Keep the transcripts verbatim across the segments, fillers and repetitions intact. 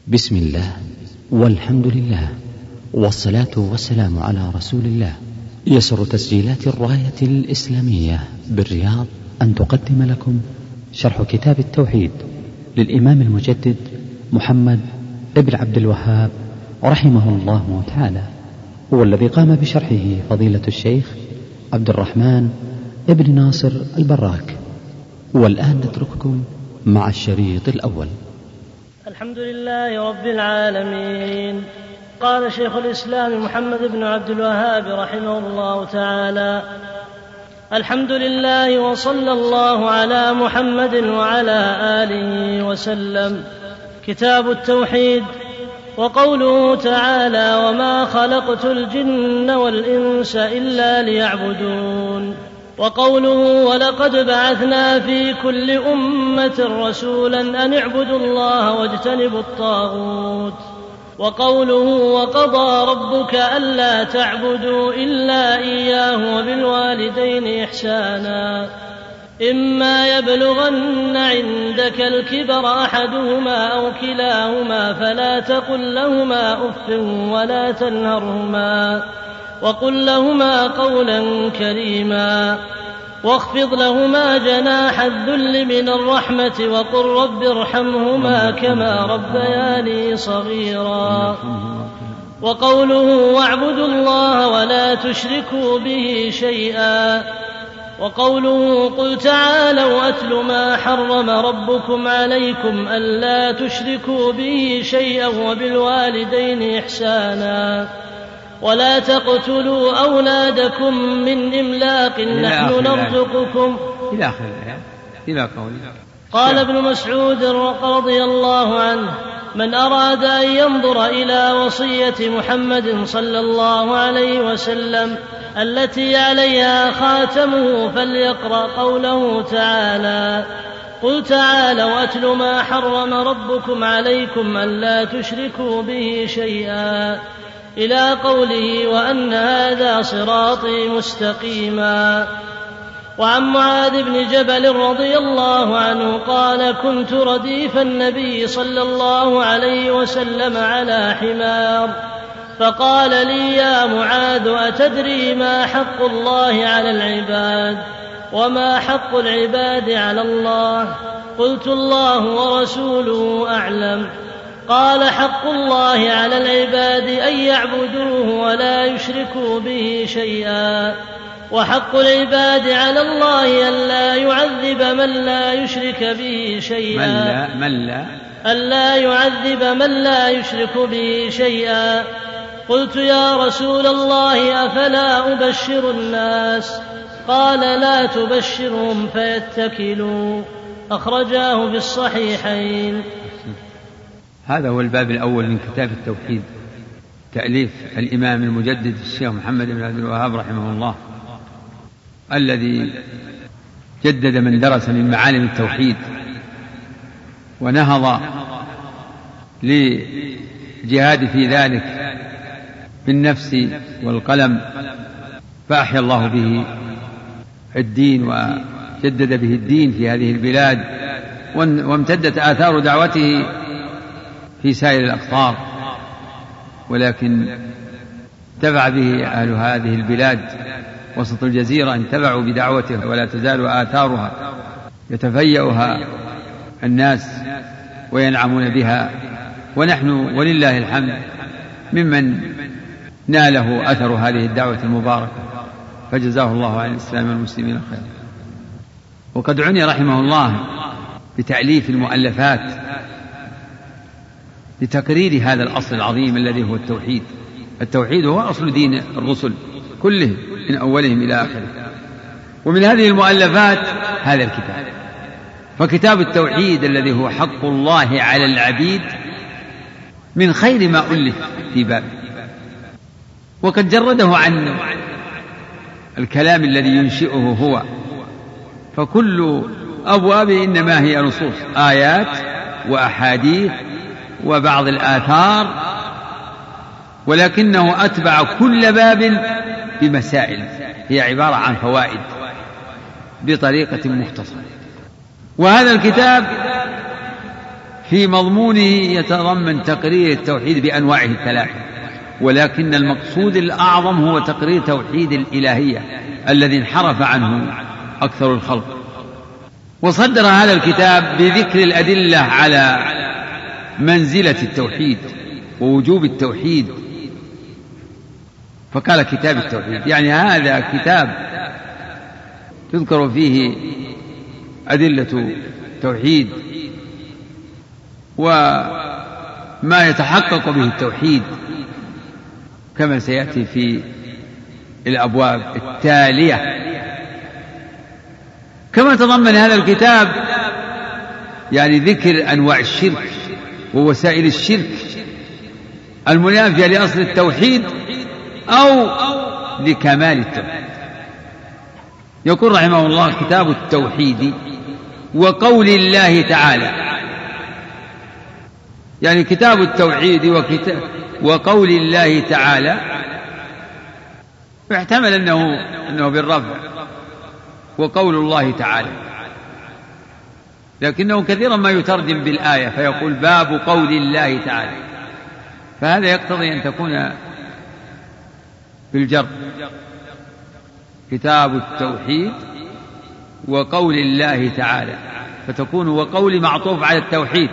بسم الله والحمد لله والصلاة والسلام على رسول الله. يسر تسجيلات الراية الإسلامية بالرياض أن تقدم لكم شرح كتاب التوحيد للإمام المجدد محمد ابن عبد الوهاب رحمه الله تعالى، هو الذي قام بشرحه فضيلة الشيخ عبد الرحمن ابن ناصر البراك. والآن نترككم مع الشريط الأول. الحمد لله رب العالمين. قال شيخ الإسلام محمد بن عبد الوهاب رحمه الله تعالى: الحمد لله وصلى الله على محمد وعلى آله وسلم. كتاب التوحيد. وقوله تعالى: وما خلقت الجن والإنس إلا ليعبدون. وقوله: ولقد بعثنا في كل أمة رسولا أن اعبدوا الله واجتنبوا الطاغوت. وقوله: وقضى ربك ألا تعبدوا إلا إياه وبالوالدين إحسانا إما يبلغن عندك الكبر أحدهما أو كلاهما فلا تقل لهما أف ولا تنهرهما وقل لهما قولا كريما واخفض لهما جناح الذل من الرحمة وقل رب ارحمهما كما ربياني صغيرا. وقوله: واعبدوا الله ولا تشركوا به شيئا. وقوله: قل تعالوا أتل ما حرم ربكم عليكم ألا تشركوا به شيئا وبالوالدين إحسانا ولا تقتلوا أولادكم من إملاق نحن نرزقكم إلى آخر الآية إلى قوله. قال ابن مسعود رضي الله عنه: من أراد أن ينظر إلى وصية محمد صلى الله عليه وسلم التي عليها خاتمه فليقرأ قوله تعالى: قل تعالوا أتل ما حرم ربكم عليكم ألا تشركوا به شيئا إلى قوله: وأن هذا صراطي مستقيما. وعن معاذ بن جبل رضي الله عنه قال: كنت رديف النبي صلى الله عليه وسلم على حمار فقال لي: يا معاذ أتدري ما حق الله على العباد وما حق العباد على الله؟ قلت: الله ورسوله أعلم. قال: حق الله على العباد أن يعبدوه ولا يشركوا به شيئا، وحق العباد على الله أن لا يعذب من لا يشرك به شيئا من لا, من لا أن لا يعذب من لا يشرك به شيئا. قلت: يا رسول الله أفلا أبشر الناس؟ قال: لا تبشرهم فيتكلوا. أخرجاه في الصحيحين. هذا هو الباب الأول من كتاب التوحيد، تأليف الإمام المجدد الشيخ محمد بن عبد الوهاب رحمه الله، الذي جدد من درس من معالم التوحيد ونهض لجهاد في ذلك بالنفس والقلم، فأحيا الله به الدين وجدد به الدين في هذه البلاد، وامتدت آثار دعوته في سائر الأقطار، ولكن انتفع به أهل هذه البلاد وسط الجزيرة، انتفعوا بدعوته ولا تزال آثارها يتفيأها الناس وينعمون بها، ونحن ولله الحمد ممن ناله أثر هذه الدعوة المباركة، فجزاه الله عن الإسلام والمسلمين خيرا. وقد عني رحمه الله بتأليف المؤلفات لتقرير هذا الأصل العظيم الذي هو التوحيد. التوحيد هو أصل دين الرسل كلهم من أولهم إلى آخره، ومن هذه المؤلفات هذا الكتاب. فكتاب التوحيد الذي هو حق الله على العبيد من خير ما ألف في بابه، وقد جرده عن الكلام الذي ينشئه هو، فكل أبوابه إنما هي نصوص، آيات وأحاديث وبعض الآثار، ولكنه أتبع كل باب بمسائل هي عبارة عن فوائد بطريقة مختصرة. وهذا الكتاب في مضمونه يتضمن تقرير التوحيد بأنواعه الثلاثة، ولكن المقصود الأعظم هو تقرير توحيد الإلهية الذي انحرف عنه أكثر الخلق. وصدر هذا الكتاب بذكر الأدلة على منزلة التوحيد ووجوب التوحيد، فقال كتاب التوحيد، يعني هذا كتاب تذكر فيه أدلة التوحيد وما يتحقق به التوحيد كما سيأتي في الأبواب التالية. كما تضمن هذا الكتاب يعني ذكر أنواع الشرك ووسائل الشرك المنافية لأصل التوحيد أو لكمال التوحيد. يقول رحمه الله: كتاب التوحيد وقول الله تعالى، يعني كتاب التوحيد وكتاب وقول الله تعالى يحتمل أنه, أنه بالرفع وقول الله تعالى، لكنه كثيرا ما يترجم بالآية فيقول باب قول الله تعالى، فهذا يقتضي أن تكون بالجر، كتاب التوحيد وقول الله تعالى، فتكون وقول معطوف على التوحيد.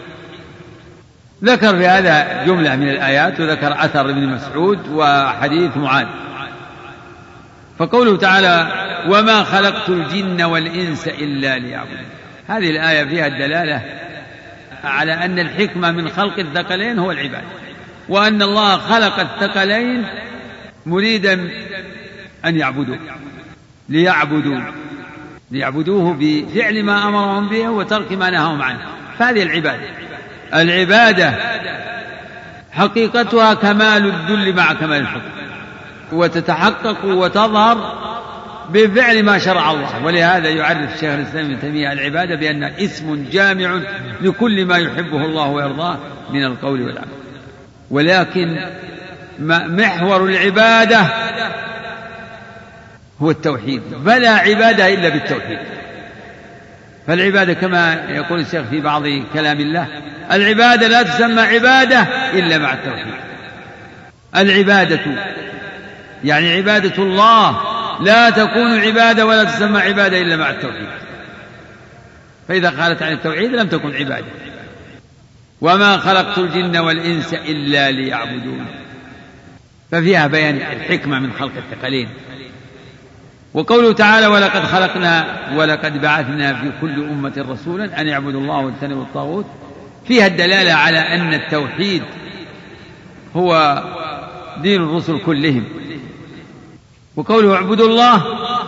ذكر في هذا جملة من الآيات، وذكر أثر ابن مسعود وحديث معاذ. فقوله تعالى: وما خلقت الجن والإنس إلا ليعبدون، هذه الآية فيها الدلالة على أن الحكمة من خلق الثقلين هو العبادة، وأن الله خلق الثقلين مريدا أن يعبدوه، ليعبدوا ليعبدوه بفعل ما أمرهم به وترك ما نهاهم عنه، فهذه العبادة. العبادة حقيقتها كمال الذل مع كمال الحكم، وتتحقق وتظهر بفعل ما شرع الله. ولهذا يعرف الشيخ الإسلام ابن تيمية العبادة بأن اسم جامع لكل ما يحبه الله ويرضاه من القول والعمل. ولكن محور العبادة هو التوحيد، فلا عبادة إلا بالتوحيد. فالعبادة كما يقول الشيخ في بعض كلام الله: العبادة لا تسمى عبادة إلا مع التوحيد. العبادة يعني عبادة الله لا تكون عبادة ولا تسمى عبادة إلا مع التوحيد، فإذا خالت عن التوحيد لم تكن عبادة. وما خلقت الجن والإنس إلا ليعبدون، ففيها بيان الحكمة من خلق الثقلين. وقوله تعالى: ولقد خلقنا ولقد بعثنا في كل أمة رسولا أن يعبدوا الله واجتنبوا الطاغوت، فيها الدلالة على أن التوحيد هو دين الرسل كلهم. وقوله اعبدوا الله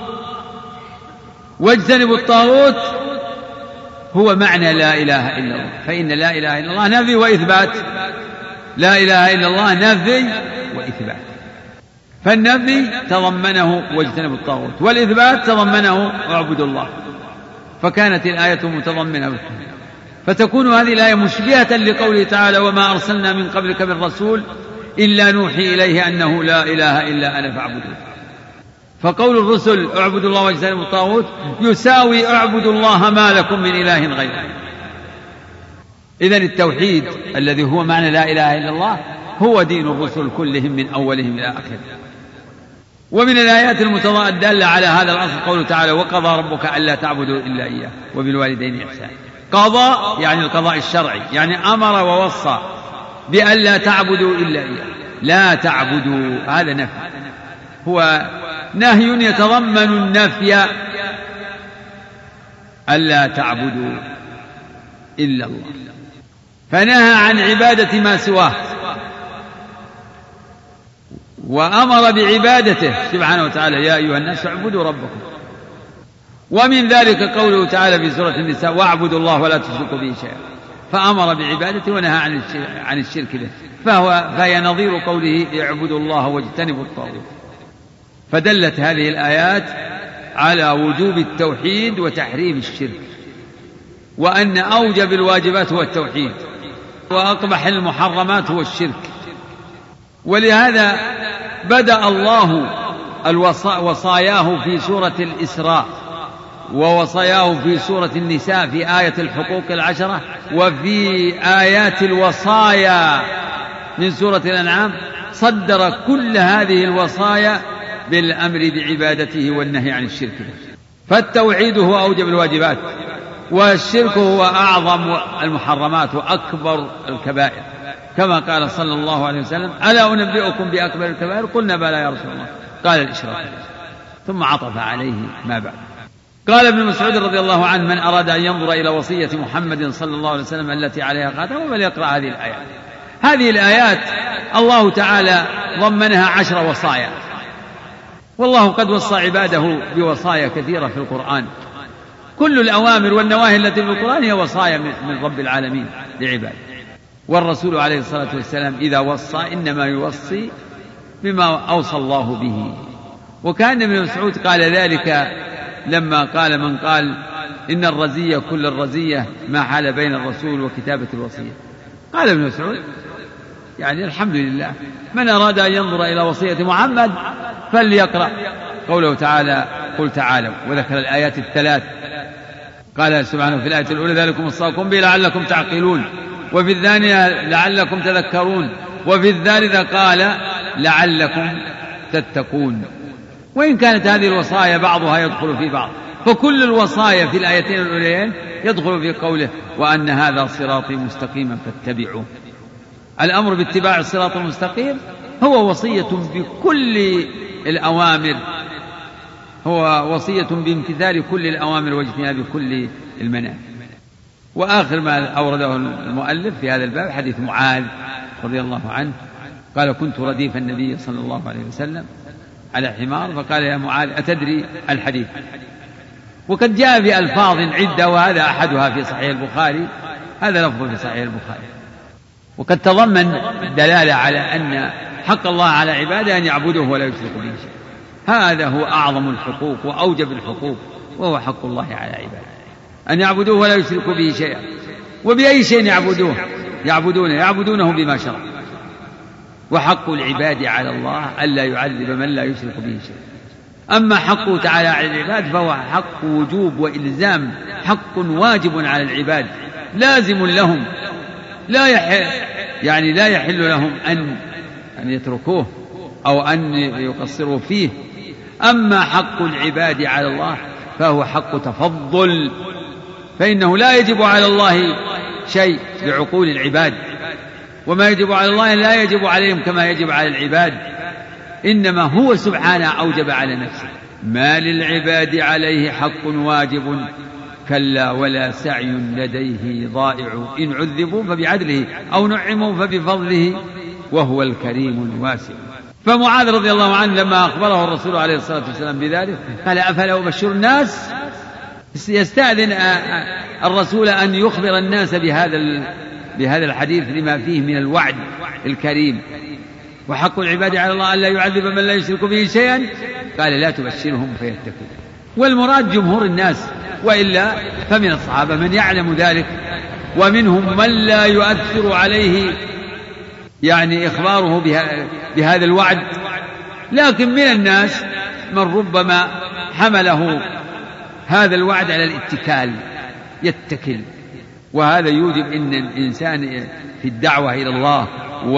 واجتنبوا الطاغوت هو معنى لا إله إلا الله، فإن لا إله إلا الله نفي وإثبات، لا إله إلا الله نفي وإثبات، فالنفي تضمنه واجتنبوا الطاغوت، والإثبات تضمنه اعبدوا الله، فكانت الآية متضمنة بالكل. فتكون هذه الآية مشبهة لقوله تعالى: وما أرسلنا من قبلك من رسول إلا نوحي إليه أنه لا إله إلا أنا فاعبدون. فقول الرسل اعبدوا الله واجتنبوا الطاغوت يساوي اعبدوا الله ما لكم من إله غيره. إذن التوحيد الذي هو معنى لا إله إلا الله هو دين الرسل كلهم من أولهم إلى آخرهم. ومن الآيات الدالة على هذا الأصل قوله تعالى: وقضى ربك ألا تعبدوا إلا إياه وبالوالدين إحسانا. قضى يعني القضاء الشرعي، يعني أمر ووصى بألا تعبدوا إلا إياه، لا تعبدوا، هذا نفي، هو نهي يتضمن النفي، ألا تعبدوا إلا الله، فنهى عن عبادة ما سواه وأمر بعبادته سبحانه وتعالى: يا أيها الناس اعبدوا ربكم. ومن ذلك قوله تعالى في سورة النساء: واعبدوا الله ولا تشركوا به شيئا، فأمر بعبادته ونهى عن الشرك به، فهو فهي نظير قوله: اعبدوا الله واجتنبوا الطاغوت. فدلت هذه الآيات على وجوب التوحيد وتحريم الشرك، وأن أوجب الواجبات هو التوحيد، وأقبح المحرمات هو الشرك. ولهذا بدأ الله وصاياه في سورة الإسراء: ووصاياه في سورة النساء في آية الحقوق العشرة، وفي آيات الوصايا من سورة الأنعام، صدر كل هذه الوصايا بالأمر بعبادته والنهي عن الشرك. فالتوحيد هو أوجب الواجبات، والشرك هو أعظم المحرمات وأكبر الكبائر، كما قال صلى الله عليه وسلم: ألا أنبئكم بأكبر الكبائر؟ قلنا بلى يا رسول الله، قال الإشراك، ثم عطف عليه ما بعد. قال ابن مسعود رضي الله عنه: من أراد أن ينظر إلى وصية محمد صلى الله عليه وسلم التي عليها خاتمه فليقرأ هذه الآيات. هذه الآيات الله تعالى ضمنها عشر وصايا، والله قد وصى عباده بوصايا كثيرة في القرآن. كل الأوامر والنواهي التي في القرآن هي وصايا من رب العالمين لعباده. والرسول عليه الصلاة والسلام إذا وصى إنما يوصي بما أوصى الله به. وكان ابن مسعود قال ذلك لما قال: من قال إن الرزية كل الرزية ما حال بين الرسول وكتابة الوصية. قال ابن مسعود: يعني الحمد لله، من أراد أن ينظر إلى وصية محمد فليقرأ قوله تعالى: قل تعالوا، وذكر الآيات الثلاث. قال سبحانه في الآية الأولى: ذلكم وصاكم به لعلكم تعقلون، وفي الثانية لعلكم تذكرون، وفي الثالثة قال لعلكم تتقون. وإن كانت هذه الوصايا بعضها يدخل في بعض، فكل الوصايا في الآيتين الأوليين يدخل في قوله: وأن هذا صراطي مستقيما فاتبعوه. الأمر باتباع الصراط المستقيم هو وصية بكل الأوامر، هو وصية بامتثال كل الأوامر واجتناب كل المناهي. وآخر ما أورده المؤلف في هذا الباب حديث معاذ رضي الله عنه قال: كنت رديف النبي صلى الله عليه وسلم على حمار، فقال: يا معاذ أتدري الحديث؟ وقد جاء بألفاظ عدة، وهذا أحدها في صحيح البخاري، هذا لفظ في صحيح البخاري. وقد تضمن دلالة على أن حق الله على عباده أن يعبدوه ولا يشركوا به شيئا. هذا هو أعظم الحقوق وأوجب الحقوق، وهو حق الله على عباده أن يعبدوه ولا يشركوا به شيئا. وبأي شيء يعبدوه؟ يعبدونه يعبدونه بما شرع. وحق العباد على الله ألا يعذب من لا يشرك به شيئا. أما حقه تعالى على العباد فهو حق وجوب وإلزام، حق واجب على العباد لازم لهم، لا يحل يعني لا يحل لهم أن أن يتركوه أو أن يقصروا فيه. أما حق العباد على الله فهو حق تفضل، فإنه لا يجب على الله شيء بعقول العباد، وما يجب على الله لا يجب عليهم كما يجب على العباد، إنما هو سبحانه أوجب على نفسه. ما للعباد عليه حق واجب كلا ولا سعي لديه ضائع، إن عذبوا فبعدله أو نعموا فبفضله وهو الكريم الواسع. فمعاذ رضي الله عنه لما أخبره الرسول عليه الصلاة والسلام بذلك قال: أفلا أبشر الناس؟ يستأذن الرسول أن يخبر الناس بهذا بهذا الحديث لما فيه من الوعد الكريم. وحق العباد على الله ألا يعذب من لا يشرك به شيئا، قال: لا تبشرهم فيتقون. والمراد جمهور الناس، وإلا فمن الصحابة من يعلم ذلك، ومنهم من لا يؤثر عليه يعني إخباره بهذا الوعد. لكن من الناس من ربما حمله هذا الوعد على الاتكال، يتكل، وهذا يوجب أن الإنسان في الدعوة إلى الله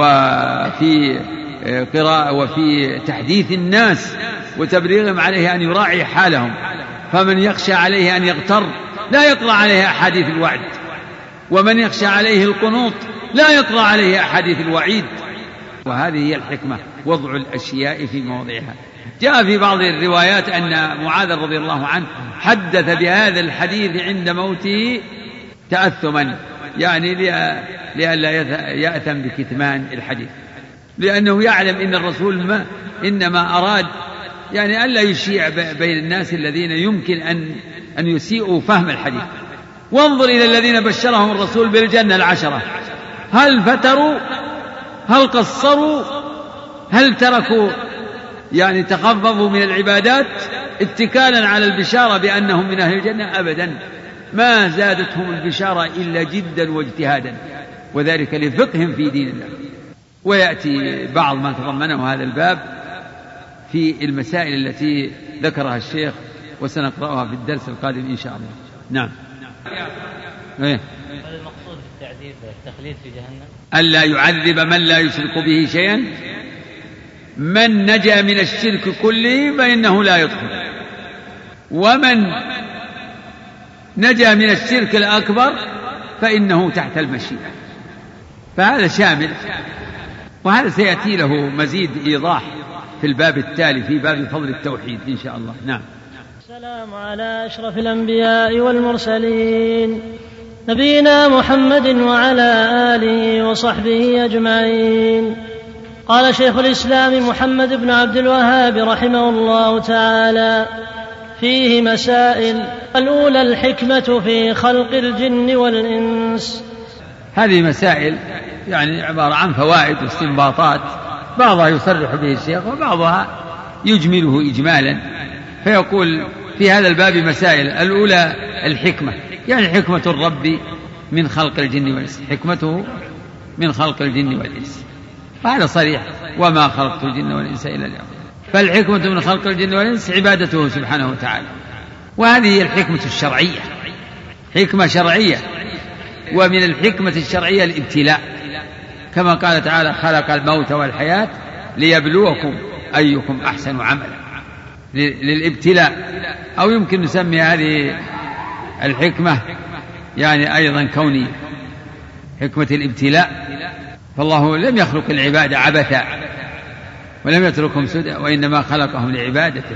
وفي قراءة وفي تحديث الناس وتبريغهم عليه أن يراعي حالهم. فمن يخشى عليه أن يغتر لا يقرأ عليه أحاديث الوعد، ومن يخشى عليه القنوط لا يقرأ عليه أحاديث الوعيد. وهذه هي الحكمة، وضع الأشياء في مواضعها. جاء في بعض الروايات أن معاذ رضي الله عنه حدث بهذا الحديث عند موته تأثما، يعني لئلا يأثم بكتمان الحديث، لأنه يعلم أن الرسول ما إنما أراد يعني ألا يشيع بين الناس الذين يمكن أن أن يسيئوا فهم الحديث. وانظر إلى الذين بشرهم الرسول بالجنة العشرة، هل فتروا؟ هل قصروا؟ هل تركوا يعني تخففوا من العبادات اتكالا على البشارة بأنهم من أهل الجنة؟ أبدا، ما زادتهم البشارة إلا جدا واجتهادا، وذلك لفقهم في دين الله. ويأتي بعض ما تضمنه هذا الباب في المسائل التي ذكرها الشيخ وسنقرأها في الدرس القادم إن شاء الله. نعم. إيه؟ المقصود بالتعذيب التخليد في جهنم ألا يعذب من لا يشرك به شيئا. من نجا من الشرك كله فإنه لا يدخل، ومن نجا من الشرك الأكبر فإنه تحت المشيئة. فهذا شامل، وهذا سيأتي له مزيد إيضاح في الباب التالي في باب فضل التوحيد إن شاء الله. نعم. السلام على أشرف الأنبياء والمرسلين نبينا محمد وعلى آله وصحبه أجمعين. قال شيخ الإسلام محمد بن عبد الوهاب رحمه الله تعالى: فيه مسائل. الأولى الحكمة في خلق الجن والإنس. هذه مسائل يعني عبارة عن فوائد واستنباطات، بعضها يصرح به الشيخ وبعضها يجمله إجمالا، فيقول في هذا الباب مسائل. الأولى الحكمة، يعني حكمة الرب من خلق الجن والإنس، حكمته من خلق الجن والإنس، وهذا صريح: وما خلقت الجن والإنس إلا ليعبدون. فالحكمة من خلق الجن والإنس عبادته سبحانه وتعالى، وهذه هي الحكمة الشرعية، حكمة شرعية. ومن الحكمة الشرعية الابتلاء، كما قال تعالى: خلق الموت والحياة ليبلوكم أيكم أحسن عملا، للابتلاء. أو يمكن نسمي هذه الحكمة يعني أيضا كونية، حكمة الابتلاء. فالله لم يخلق العباد عبثا ولم يتركهم سدى، وإنما خلقهم لعبادته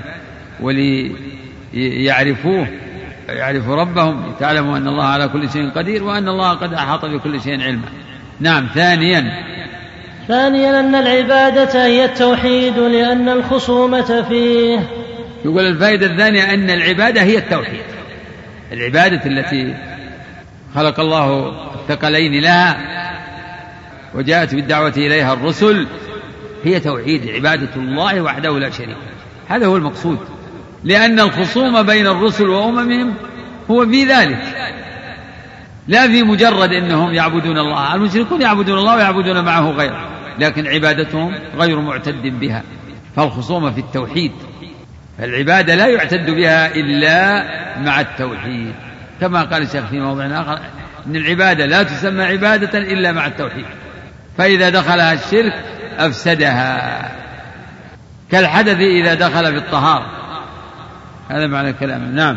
وليعرفوه، يعرفوا ربهم، تعلموا أن الله على كل شيء قدير وأن الله قد أحاط بكل شيء علما. نعم. ثانيا ثانيا أن العبادة هي التوحيد لأن الخصومة فيه. يقول الفائدة الثانية أن العبادة هي التوحيد، العبادة التي خلق الله الثقلين لها وجاءت بالدعوة إليها الرسل هي توحيد، عبادة الله وحده لا شريك له. هذا هو المقصود، لأن الخصوم بين الرسل وأممهم هو في ذلك، لا في مجرد أنهم يعبدون الله. المشركون يعبدون الله ويعبدون معه غيره، لكن عبادتهم غير معتد بها. فالخصوم في التوحيد، العبادة لا يعتد بها إلا مع التوحيد، كما قال الشيخ في موضع آخر: إن العبادة لا تسمى عبادة إلا مع التوحيد، فإذا دخلها الشرك أفسدها، كالحدث إذا دخل في الطهارة. هذا معنى الكلام. نعم.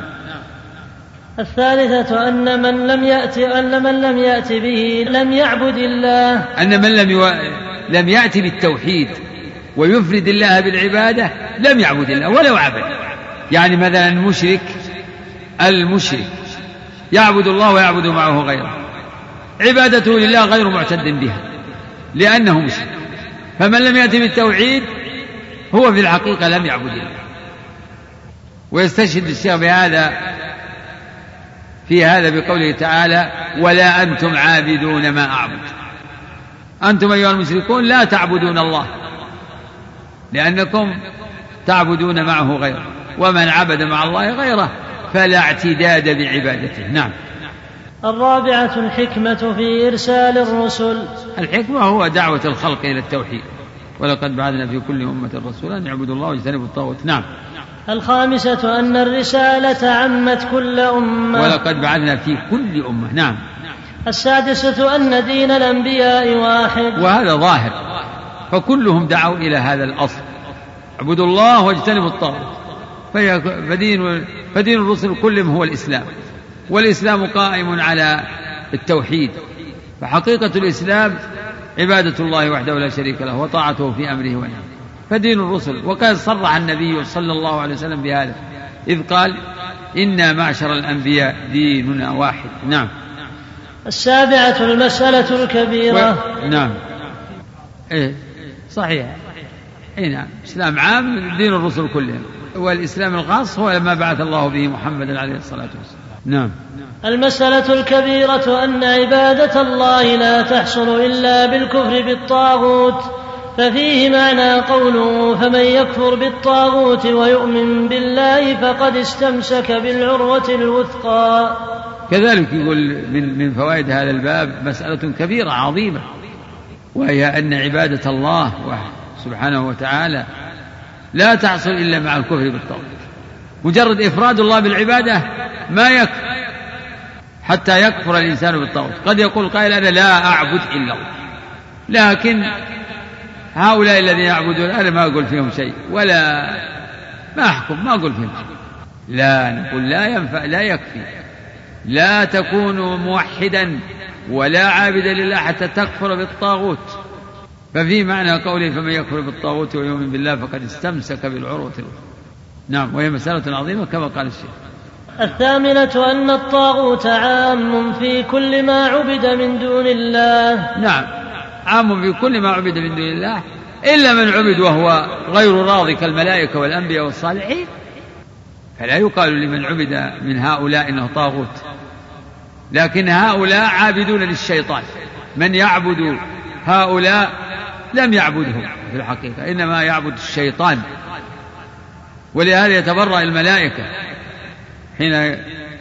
الثالثة أن من لم يأتي أن من لم يأتي به لم يعبد الله، أن من لم يو... لم يأتي بالتوحيد ويفرد الله بالعبادة لم يعبد الله ولو عبد. يعني مثلا المشرك المشرك يعبد الله ويعبد معه غيره، عبادته لله غير معتد بها لأنه مشرك. فمن لم يأتي بالتوحيد هو في الحقيقة لم يعبد الله. ويستشهد الشيخ بهذا في هذا بقوله تعالى: ولا أنتم عابدون ما أعبد. أنتم أيها المشركون لا تعبدون الله لأنكم تعبدون معه غيره، ومن عبد مع الله غيره فلا اعتداد بعبادته. نعم. الرابعة الحكمة في إرسال الرسل. الحكمة هو دعوة الخلق إلى التوحيد، ولقد بعثنا في كل أمة رسولا أن يعبدوا الله واجتنبوا الطاغوت. نعم. الخامسة أن الرسالة عمت كل أمة، ولقد بعثنا في كل أمة. نعم. السادسة أن دين الأنبياء واحد، وهذا ظاهر، فكلهم دعوا إلى هذا الأصل: اعبدوا الله واجتنبوا الطاغوت. فدين, فدين الرسل كلهم هو الإسلام، والإسلام قائم على التوحيد. فحقيقة الإسلام عبادة الله وحده لا شريك له وطاعته في أمره ونهيه. فدين الرسل، وقد صرح النبي صلى الله عليه وسلم بهذا إذ قال: إنا معشر الأنبياء ديننا واحد. نعم. السابعة المسألة الكبيرة. و... نعم. إيه صحيح. إيه نعم. إسلام عام دين الرسل كلهم، والإسلام الخاص هو ما بعث الله به محمد عليه الصلاة والسلام. نعم. المسألة الكبيرة أن عبادة الله لا تحصل إلا بالكفر بالطاغوت، ففيه معنى قوله: فمن يكفر بالطاغوت ويؤمن بالله فقد استمسك بالعروة الوثقى. كذلك يقول من, من فوائد هذا الباب مسألة كبيرة عظيمة، وهي أن عبادة الله سبحانه وتعالى لا تحصل إلا مع الكفر بالطاغوت، مجرد إفراد الله بالعبادة ما يكفي حتى يكفر الإنسان بالطاغوت. قد يقول قائل أنا لا أعبد إلا الله، لكن هؤلاء الذين يعبدون أنا ما أقول فيهم شيء ولا ما أحكم، ما أقول فيهم شيء. لا، نقول لا ينفع، لا يكفي، لا تكون موحدا ولا عابدا لله حتى تكفر بالطاغوت. ففي معنى قوله فمن يكفر بالطاغوت ويؤمن بالله فقد استمسك بالعروة الوثقى. نعم، وهي مسألة عظيمة كما قال الشيخ. الثامنة أن الطاغوت عام في كل ما عبد من دون الله. نعم، عام في كل ما عبد من دون الله إلا من عبد وهو غير راضي كالملائكة والأنبياء والصالحين، فلا يقال لمن عبد من هؤلاء إنه طاغوت، لكن هؤلاء عابدون للشيطان. من يعبد هؤلاء لم يعبدهم في الحقيقة، إنما يعبد الشيطان. ولهذا يتبرأ الملائكة حين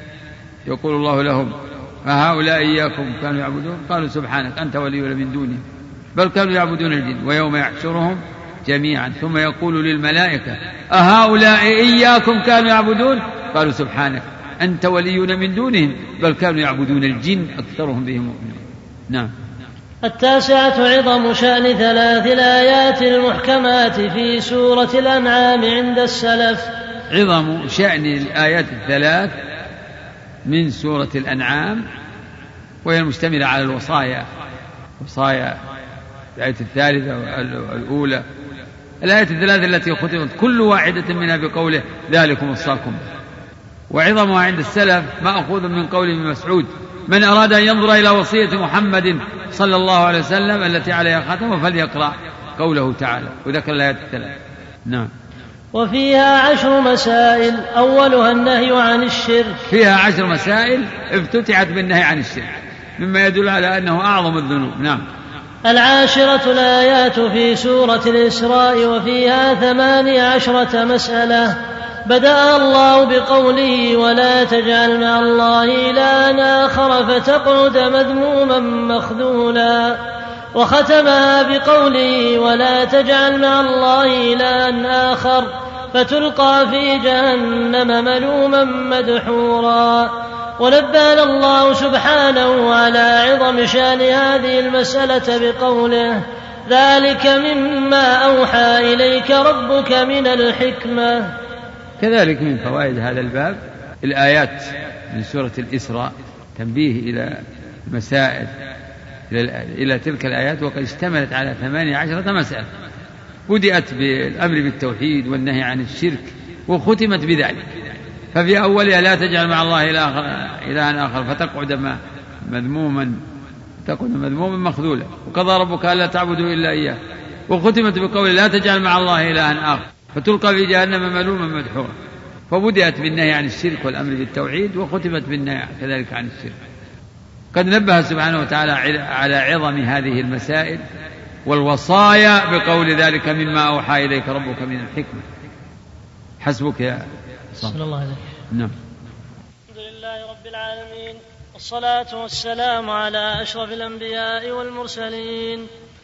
يقول الله لهم فهؤلاء إياكم كانوا يعبدون قالوا سبحانك أنت ولينا من دونهم بل كانوا يعبدون الجن ويوم يحشرهم جميعا ثم يقول للملائكة أهؤلاء إياكم كانوا يعبدون قالوا سبحانك أنت ولينا من دونهم بل كانوا يعبدون الجن أكثرهم بهم مؤمنون. نعم. التاسعة عظم شأن ثلاث الآيات المحكمات في سورة الأنعام عند السلف. عظم شأن الآيات الثلاث من سورة الأنعام، وهي المشتملة على الوصايا، وصايا الآية الثالثة والأولى، الآيات الثلاث التي ختمت كل واحدة منها بقوله ذلكم وصاكم. وعظمها عند السلف مأخوذ من قول ابن مسعود من أراد أن ينظر إلى وصية محمد صلى الله عليه وسلم التي عليها ختم فليقرأ قوله تعالى، وذكر الآيات الثلاث. نعم. وفيها عشر مسائل، أولها النهي عن الشرك. فيها عشر مسائل افتتحت بالنهي عن الشرك مما يدل على أنه أعظم الذنوب. نعم. العاشرة الآيات في سورة الإسراء وفيها ثمانية عشرة مسألة. بدأ الله بقوله ولا تجعل مع الله إلها آخر فتقعد مذموما مخذولا، وختمها بقوله ولا تجعل مع الله إلها آخر فتلقى في جهنم ملوما مدحورا. ونبهنا الله سبحانه على عظم شأن هذه المسألة بقوله ذلك مما أوحى إليك ربك من الحكمة. كذلك من فوائد هذا الباب الآيات من سورة الإسراء تنبيه إلى مسائل إلى تلك الآيات، وقد اشتملت على ثمانية عشرة مسألة. بدأت بالأمر بالتوحيد والنهي عن الشرك وختمت بذلك. ففي أولها لا تجعل مع الله إلها آخر فتقعد مذموما تقعد مذموما مخذولا، وقضى ربك ألا تعبدوا إلا إياه، وختمت بقول لا تجعل مع الله إلها آخر فتلقى في جهنم ملوما مدحورا. فبدأت بالنهي عن الشرك والأمر بالتوحيد وختمت بالنهي كذلك عن الشرك. قد نبه سبحانه وتعالى على عظم هذه المسائل والوصايا بقول ذلك مما أوحى إليك ربك من الحكمة. حسبك يا صلى الله عليه وسلم. نعم. الحمد لله رب العالمين، والصلاة والسلام على أشرف الأنبياء والمرسلين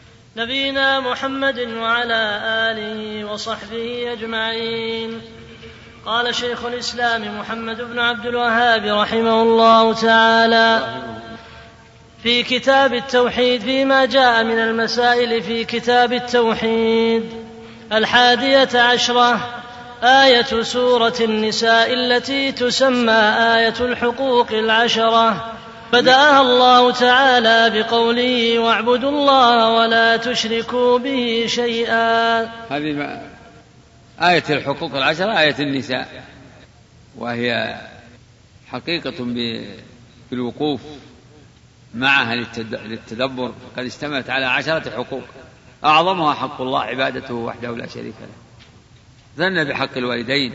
نبينا محمد وعلى آله وصحبه أجمعين. قال شيخ الإسلام محمد بن عبد الوهاب رحمه الله تعالى في كتاب التوحيد فيما جاء من المسائل في كتاب التوحيد الحادية عشرة آية سورة النساء التي تسمى آية الحقوق العشرة. بدأها الله تعالى بقوله واعبدوا الله ولا تشركوا به شيئا. هذه آية الحقوق العشرة آية النساء، وهي حقيقة بالوقوف معها للتدبر. قد اشتملت على عشرة حقوق أعظمها حق الله عبادته وحده لا شريك له، ثنى بحق الوالدين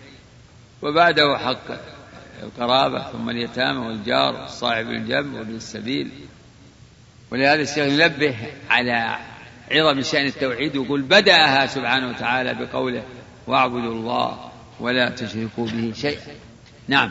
وبعده حق القرابة ثم اليتامى والجار والصاحب الجنب وابن السبيل. ولهذا الشيخ ينبه على عظم شأن التوحيد ويقول بدأها سبحانه وتعالى بقوله واعبدوا الله ولا تشركوا به شيئا. نعم.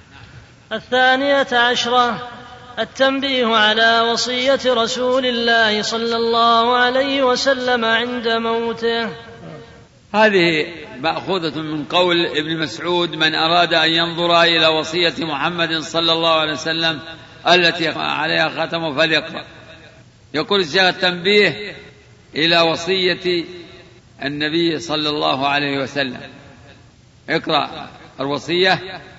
الثانية عشرة التنبيه على وصية رسول الله صلى الله عليه وسلم عند موته. هذه مأخوذة من قول ابن مسعود: من أراد أن ينظر إلى وصية محمد صلى الله عليه وسلم التي عليها ختمه فليقرأ. يقول الشيخ: التنبيه إلى وصية النبي صلى الله عليه وسلم. اقرأ الوصية.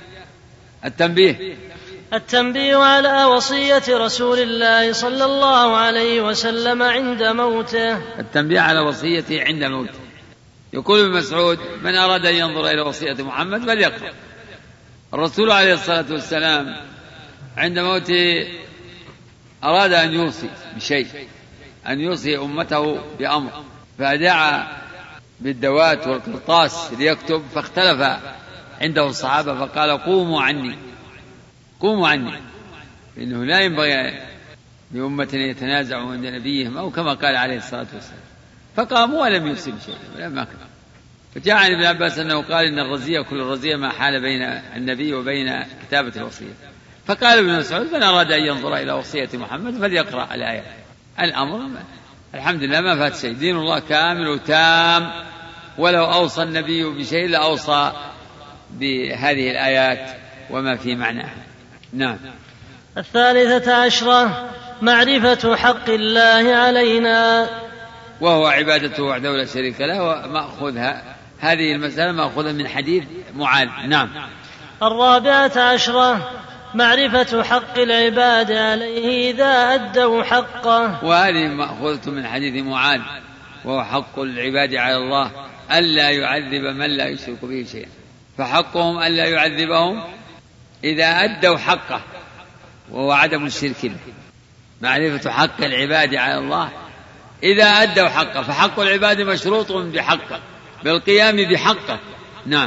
التنبيه التنبيه على وصية رسول الله صلى الله عليه وسلم عند موته. التنبيه على وصيته عند موته. يقول ابن مسعود: من أراد أن ينظر إلى وصية محمد فليقرأ. الرسول عليه الصلاة والسلام عند موته أراد أن يوصي بشيء، أن يوصي أمته بأمر، فدعا بالدوات والقرطاس ليكتب، فاختلف عنده الصحابة فقال: قوموا عني قوموا عني، إنه لا ينبغي لأمة يتنازعوا عند نبيهم، أو كما قال عليه الصلاة والسلام. فقاموا ولم يوصي بشيء ولم كتب. فجاء عن ابن عباس أنه قال: إن الرزية كل الرزية ما حال بين النبي وبين كتابة الوصية. فقال ابن مسعود: من أراد أن ينظر إلى وصية محمد فليقرأ الآية. الأمر الحمد لله ما فات شيء، دين الله كامل وتام، ولو أوصى النبي بشيء لأوصى بهذه الآيات وما في معناها. نعم. الثالثة عشرة: معرفة حق الله علينا، وهو عبادته وحده لا شريك له. ومأخذها هذه المسألة مأخوذة من حديث معاذ. نعم. الرابعة عشرة: معرفة حق العباد عليه إذا أدوا حقه، وهذه مأخوذة من حديث معاذ، وهو حق العباد على الله ألا يعذب من لا يشرك به شيئا، فحقهم ألا يعذبهم إذا أدوا حقه، وهو عدم الشرك به. معرفة حق العباد على الله إذا أدوا حقه، فحق العباد مشروط بحقه، بالقيام بحقه. نعم.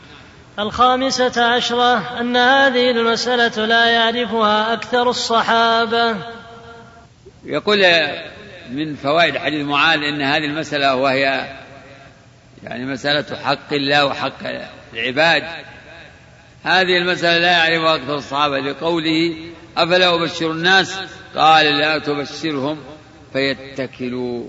الخامسة عشرة: أن هذه المسألة لا يعرفها أكثر الصحابة. يقول من فوائد حديث معاذ إن هذه المسألة، وهي يعني مسألة حق الله وحق العباد، هذه المسألة لا يعرفها أكثر الصحابة، لقوله: أفلا أبشر الناس؟ قال: لا تبشرهم فيتكلوا.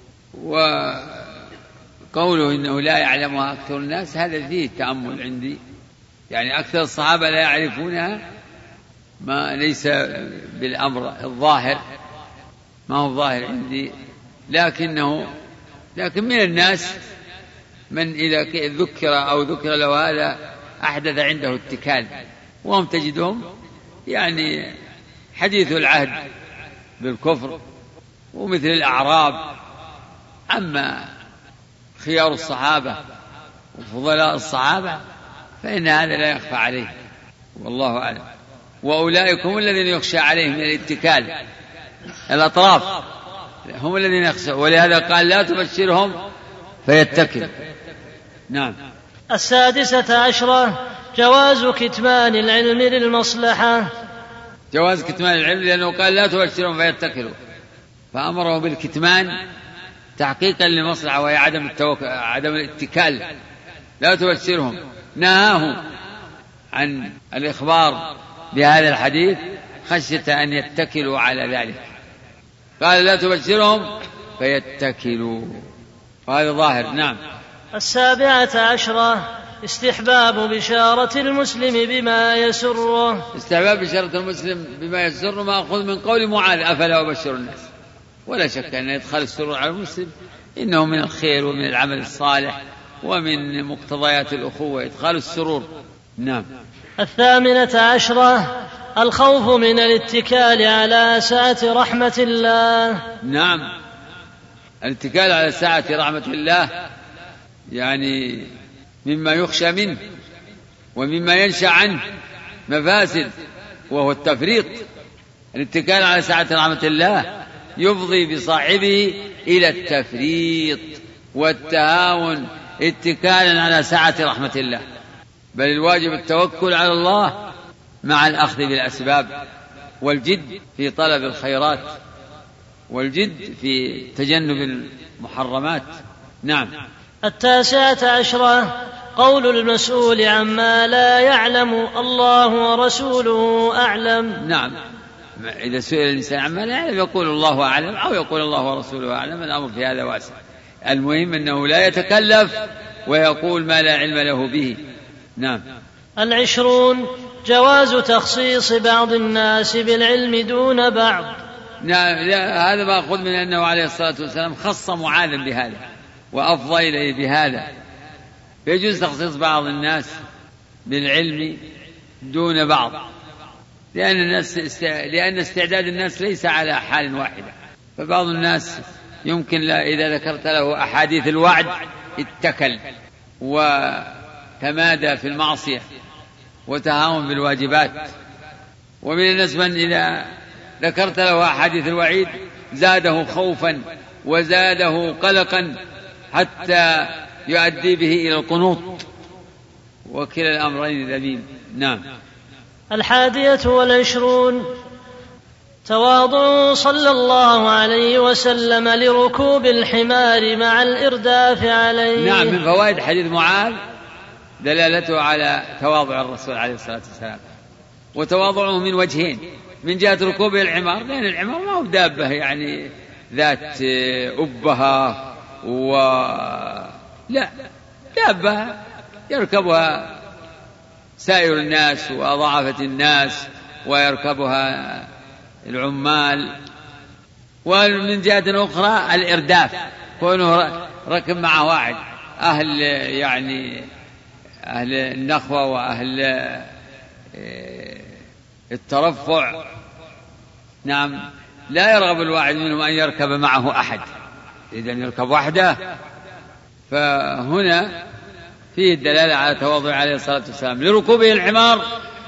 وقوله إنه لا يعلمها أكثر الناس هذا فيه تأمل عندي، يعني أكثر الصحابة لا يعرفونها، ما ليس بالأمر الظاهر، ما هو الظاهر عندي، لكنه لكن من الناس من إذا ذكر أو ذكر له هذا أحدث عنده اتكال، وهم تجدهم يعني حديث العهد بالكفر ومثل الأعراب. أما خيار الصحابة وفضلاء الصحابة فإن هذا لا يخفى عليه، والله أعلم. وأولئك هم الذين يخشى عليهم من الاتكال، الأطراف هم الذين يخشى، ولهذا قال: لا تبشرهم فيتكل. نعم. السادسة عشرة: جواز كتمان العلم للمصلحة. جواز كتمان العلم، لأنه قال: لا تبشرهم فيتكلوا، فأمره بالكتمان تحقيقا للمصلحة، وهي عدم التوك... عدم الاتكال. لا تبشرهم، نهاه عن الإخبار بهذا الحديث خشية أن يتكلوا على ذلك، قال: لا تبشرهم فيتكلوا، وهذا ظاهر. نعم. السابعة عشرة: استحباب بشارة المسلم بما يسره. استحباب بشارة المسلم بما يسره مأخوذ من قول معاذ: أفلا أبشر الناس. ولا شك أن إدخال السرور على المسلم إنه من الخير ومن العمل الصالح ومن مقتضيات الأخوة إدخال السرور. نعم. الثامنة عشرة: الخوف من الاتكال على سعة رحمة الله. نعم. الاتكال على سعة رحمة الله يعني مما يخشى منه ومما ينشأ عنه مفاسد، وهو التفريط. الاتكال على سعة رحمة الله يفضي بصاحبه إلى التفريط والتهاون اتكالا على سعة رحمة الله، بل الواجب التوكل على الله مع الأخذ بالأسباب، والجد في طلب الخيرات، والجد في تجنب المحرمات. نعم. التاسعة عشرة: قول المسؤول عما لا يعلم الله ورسوله أعلم. نعم. إذا سئل الإنسان عما لا يعلم يقول الله أعلم، أو يقول الله ورسوله أعلم، الأمر في هذا واسع. المهم أنه لا يتكلف ويقول ما لا علم له به. نعم. العشرون جواز تخصيص بعض الناس بالعلم دون بعض. نعم، هذا مأخوذ من أنه عليه الصلاة والسلام خص معاذا بهذا وأفضى إليه بهذا. يجوز تخصيص بعض الناس بالعلم دون بعض، لأن الناس است... لأن استعداد الناس ليس على حال واحدة، فبعض الناس يمكن لا إذا ذكرت له أحاديث الوعد اتكل وتمادى في المعصية وتهاون بالواجبات، ومن الناس من إذا ذكرت له أحاديث الوعيد زاده خوفا وزاده قلقا حتى يؤدي به إلى القنوط، وكلا الأمرين ذميم. نعم. الحادية والعشرون تواضع صلى الله عليه وسلم لركوب الحمار مع الإرداف عليه. نعم، من فوائد حديث معاذ دلالته على تواضع الرسول عليه الصلاة والسلام، وتواضعه من وجهين: من جهة ركوبه الحمار، لأن الحمار ما هو دابة يعني ذات أبها و لا، دابة يركبها سائر الناس وضعفة الناس ويركبها العمال. ومن جهة أخرى الإرداف، كونه ركب مع واحد أهل يعني أهل النخوة وأهل الترفع. نعم، لا يرغب الواحد منهم أن يركب معه أحد، إذن يركب وحده. فهنا فيه الدلالة على تواضع عليه الصلاة والسلام لركوبه الحمار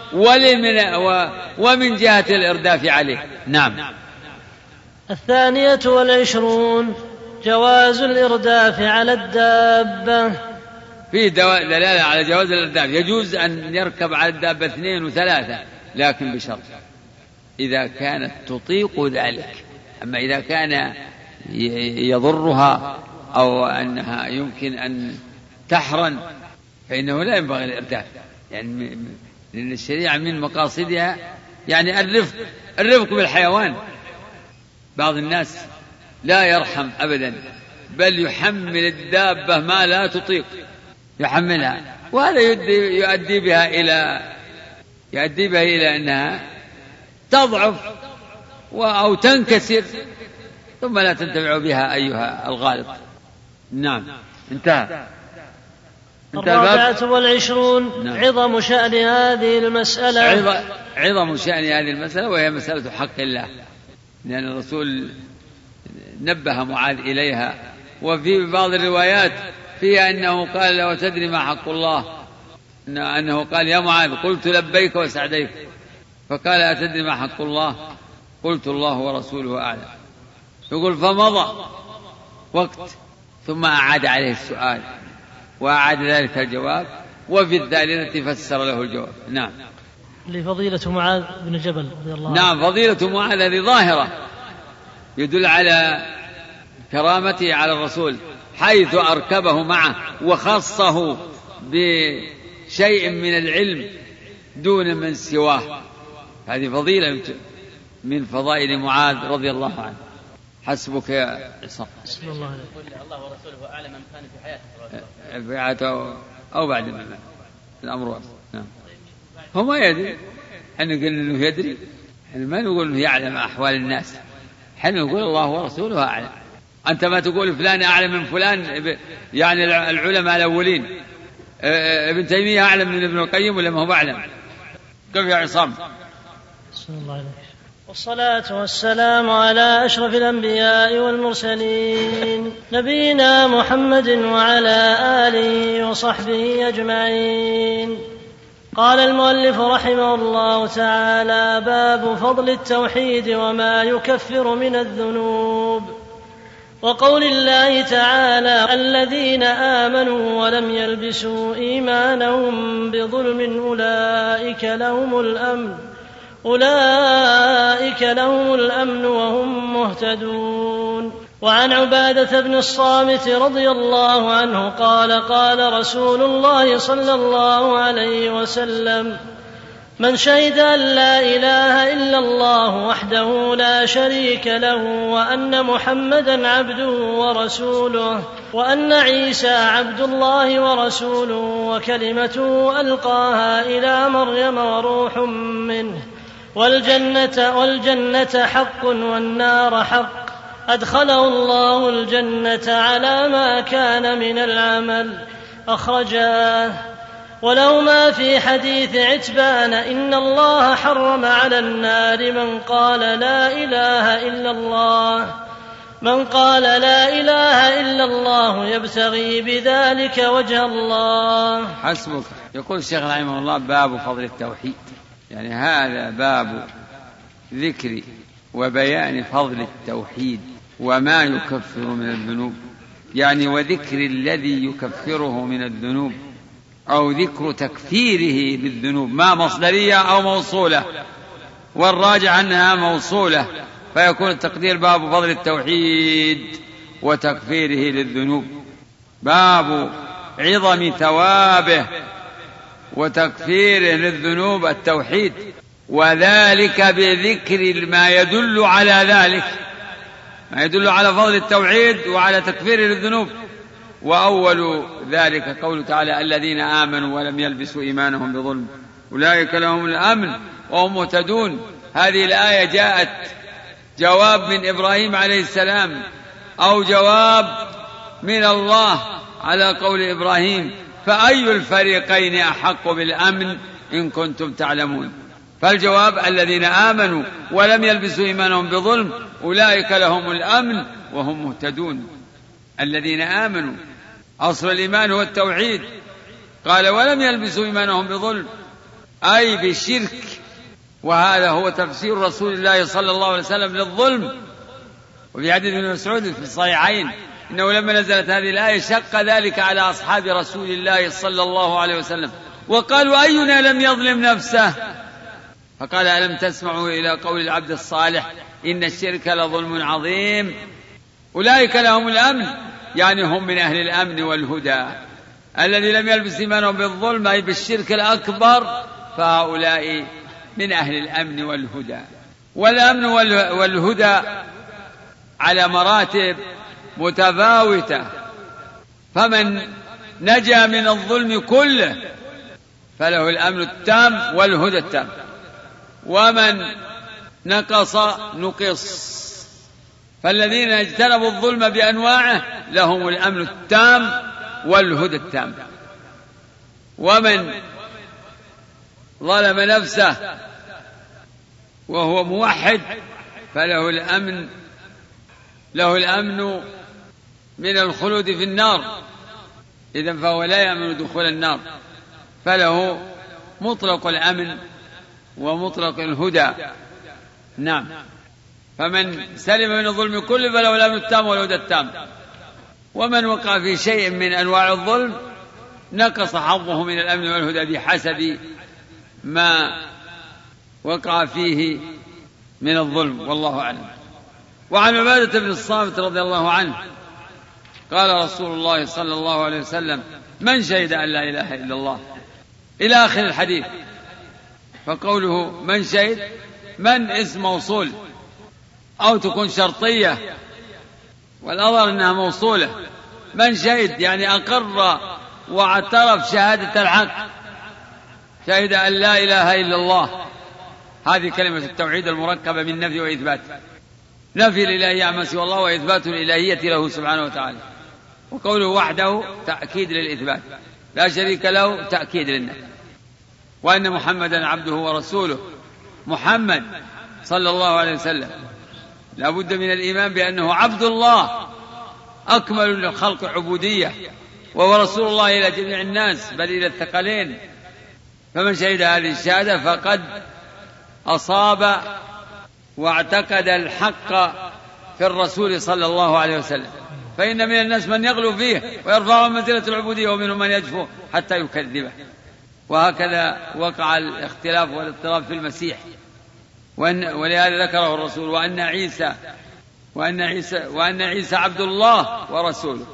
ومن جهة الإرداف عليه. نعم. الثانية والعشرون جواز الإرداف على الدابة. فيه دلالة على جواز الإرداف، يجوز أن يركب على الدابة اثنين وثلاثة، لكن بشرط إذا كانت تطيق ذلك. أما إذا كان يضرها أو أنها يمكن أن تحرن فإنه لا ينبغي الإرداف، يعني لأن الشريعة من مقاصدها يعني الرفق الرفق بالحيوان. بعض الناس لا يرحم أبدا، بل يحمل الدابة ما لا تطيق يحملها، وهذا يؤدي بها إلى يؤدي بها إلى أنها تضعف أو تنكسر ثم لا تنتفع بها أيها الغالط. نعم. انتهى. الرابعة والعشرون نعم. عظم شأن هذه المسألة. عظم شأن هذه المسألة، وهي مسألة حق الله، لأن الرسول نبه معاذ إليها. وفي بعض الروايات فيها أنه قال له: تدري ما حق الله؟ أنه قال: يا معاذ، قلت لبيك وسعديك. فقال: أتدري ما حق الله؟ قلت: الله ورسوله أعلم. يقول: فمضى وقت ثم أعاد عليه السؤال وأعاد ذلك الجواب، وفي الثالثة فسر له الجواب. نعم. لفضيلة معاذ بن جبل رضي الله عنه. نعم، فضيلة معاذ هذه ظاهرة يدل على كرامته على الرسول، حيث أركبه معه وخصه بشيء من العلم دون من سواه. هذه فضيلة من فضائل معاذ رضي الله عنه. حسبك يا عصام. بسم الله عليه. الله ورسوله أعلم من كان في حياته في حياته أو بعد ما مات الأمر واضح. نعم. هو ما يدري، احنا نقول إنه يدري، احنا ما نقول إنه يعلم أحوال الناس، احنا نقول الله ورسوله أعلم. أنت ما تقول فلان أعلم من فلان، يعني العلماء الأولين ابن تيمية أعلم من ابن القيم ولا ما هو أعلم؟ كيف يا عصام؟ بسم الله عليك. والصلاة والسلام على أشرف الأنبياء والمرسلين نبينا محمد وعلى آله وصحبه أجمعين. قال المؤلف رحمه الله تعالى: باب فضل التوحيد وما يكفر من الذنوب. وقول الله تعالى: الذين آمنوا ولم يلبسوا إيمانهم بظلم أولئك لهم الأمن أولئك لهم الأمن وهم مهتدون. وعن عبادة بن الصامت رضي الله عنه قال: قال رسول الله صلى الله عليه وسلم: من شهد أن لا إله إلا الله وحده لا شريك له وأن محمدا عبده ورسوله وأن عيسى عبد الله ورسوله وكلمته ألقاها إلى مريم وروح منه والجنة, والجنة حق والنار حق أدخله الله الجنة على ما كان من العمل. أخرجاه. ولهما في حديث عتبان إن الله حرم على النار من قال لا إله إلا الله من قال لا إله إلا الله يبتغي بذلك وجه الله. حسبك. يقول الشيخ رحمه الله: باب فضل التوحيد، يعني هذا باب ذكر وبيان فضل التوحيد وما يكفر من الذنوب، يعني وذكر الذي يكفره من الذنوب، أو ذكر تكفيره بالذنوب، ما مصدرية أو موصولة، والراجع أنها موصولة، فيكون التقدير باب فضل التوحيد وتكفيره للذنوب، باب عظم ثوابه وتكفيره للذنوب التوحيد، وذلك بذكر ما يدل على ذلك، ما يدل على فضل التوحيد وعلى تكفيره للذنوب. وأول ذلك قوله تعالى: الذين آمنوا ولم يلبسوا إيمانهم بظلم أولئك لهم الأمن وهم مهتدون. هذه الآية جاءت جواب من إبراهيم عليه السلام، أو جواب من الله على قول إبراهيم: فأي الفريقين أحق بالأمن إن كنتم تعلمون. فالجواب: الذين آمنوا ولم يلبسوا إيمانهم بظلم أولئك لهم الأمن وهم مهتدون. الذين آمنوا، أصل الإيمان هو التوحيد، قال ولم يلبسوا إيمانهم بظلم أي بالشرك، وهذا هو تفسير رسول الله صلى الله عليه وسلم للظلم. وفي حديث ابن مسعود في الصحيحين إنه لما نزلت هذه الآية شق ذلك على أصحاب رسول الله صلى الله عليه وسلم، وقالوا: أينا لم يظلم نفسه؟ فقال: ألم تسمعوا إلى قول العبد الصالح إن الشرك لظلم عظيم. أولئك لهم الأمن، يعني هم من أهل الأمن والهدى. الذي لم يلبس إيمانهم بالظلم أي بالشرك الأكبر فهؤلاء من أهل الأمن والهدى. والأمن والهدى على مراتب متفاوتة، فمن نجا من الظلم كله فله الأمن التام والهدى التام، ومن نقص نقص. فالذين اجتنبوا الظلم بأنواعه لهم الأمن التام والهدى التام، ومن ظلم نفسه وهو موحد فله الأمن له الأمن من الخلود في النار، إذن فهو لا يأمن دخول النار، فله مطلق الأمن ومطلق الهدى. نعم. فمن سلم من الظلم كله فله الأمن التام والهدى التام، ومن وقع في شيء من أنواع الظلم نقص حظه من الأمن والهدى بحسب ما وقع فيه من الظلم، والله أعلم. وعن عبادة بن الصامت رضي الله عنه قال رسول الله صلى الله عليه وسلم: من شهد أن لا إله إلا الله، إلى آخر الحديث. فقوله من شهد، من اسم موصول أو تكون شرطية، والأظهر أنها موصولة. من شهد يعني أقر واعترف شهادة الحق، شهد أن لا إله إلا الله. هذه كلمة التوحيد المركبة من نفي وإثبات، نفي الإلهية عما سوى الله وإثبات الإلهية له سبحانه وتعالى. وقوله وحده تأكيد للإثبات، لا شريك له تأكيد للنفي. وأن محمدا عبده ورسوله، محمد صلى الله عليه وسلم لا بد من الإيمان بأنه عبد الله أكمل الخلق عبودية، وهو رسول الله إلى جميع الناس بل إلى الثقلين. فمن شهد هذه الشهادة فقد أصاب واعتقد الحق في الرسول صلى الله عليه وسلم. فإن من الناس من يغلو فيه ويرفع منزلة العبودية، ومنهم من يجفو حتى يكذبه. وهكذا وقع الاختلاف والاضطراب في المسيح، ولهذا ذكره الرسول: وأن عيسى وأن عيسى وأن عيسى عبد الله ورسوله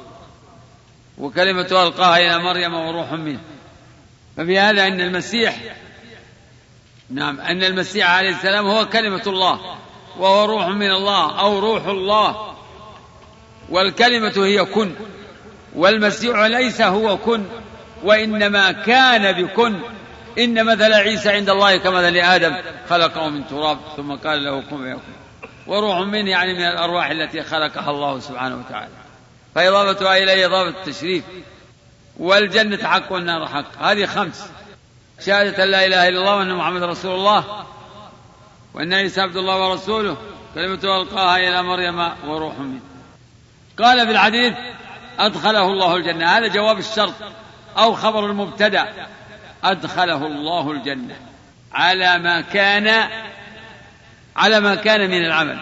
وكلمة ألقاها إلى مريم وروح منه. ففي هذا أن المسيح نعم، أن المسيح عليه السلام هو كلمة الله وهو روح من الله أو روح الله، والكلمة هي كن، والمسيح ليس هو كن وإنما كان بكن. إن مثل عيسى عند الله كمثل آدم خلقه من تراب ثم قال له كن فيكون، وروح منه يعني من الأرواح التي خلقها الله سبحانه وتعالى، فإضافتها إليه إضافة التشريف. والجنة حق والنار حق. هذه خمس: شهادة أن لا إله إلا الله وأن محمد رسول الله، وأن عيسى عبد الله ورسوله كلمته ألقاها إلى مريم وروح منه. قال في الحديث أدخله الله الجنة، هذا جواب الشرط أو خبر المبتدأ، أدخله الله الجنة على ما كان على ما كان من العمل.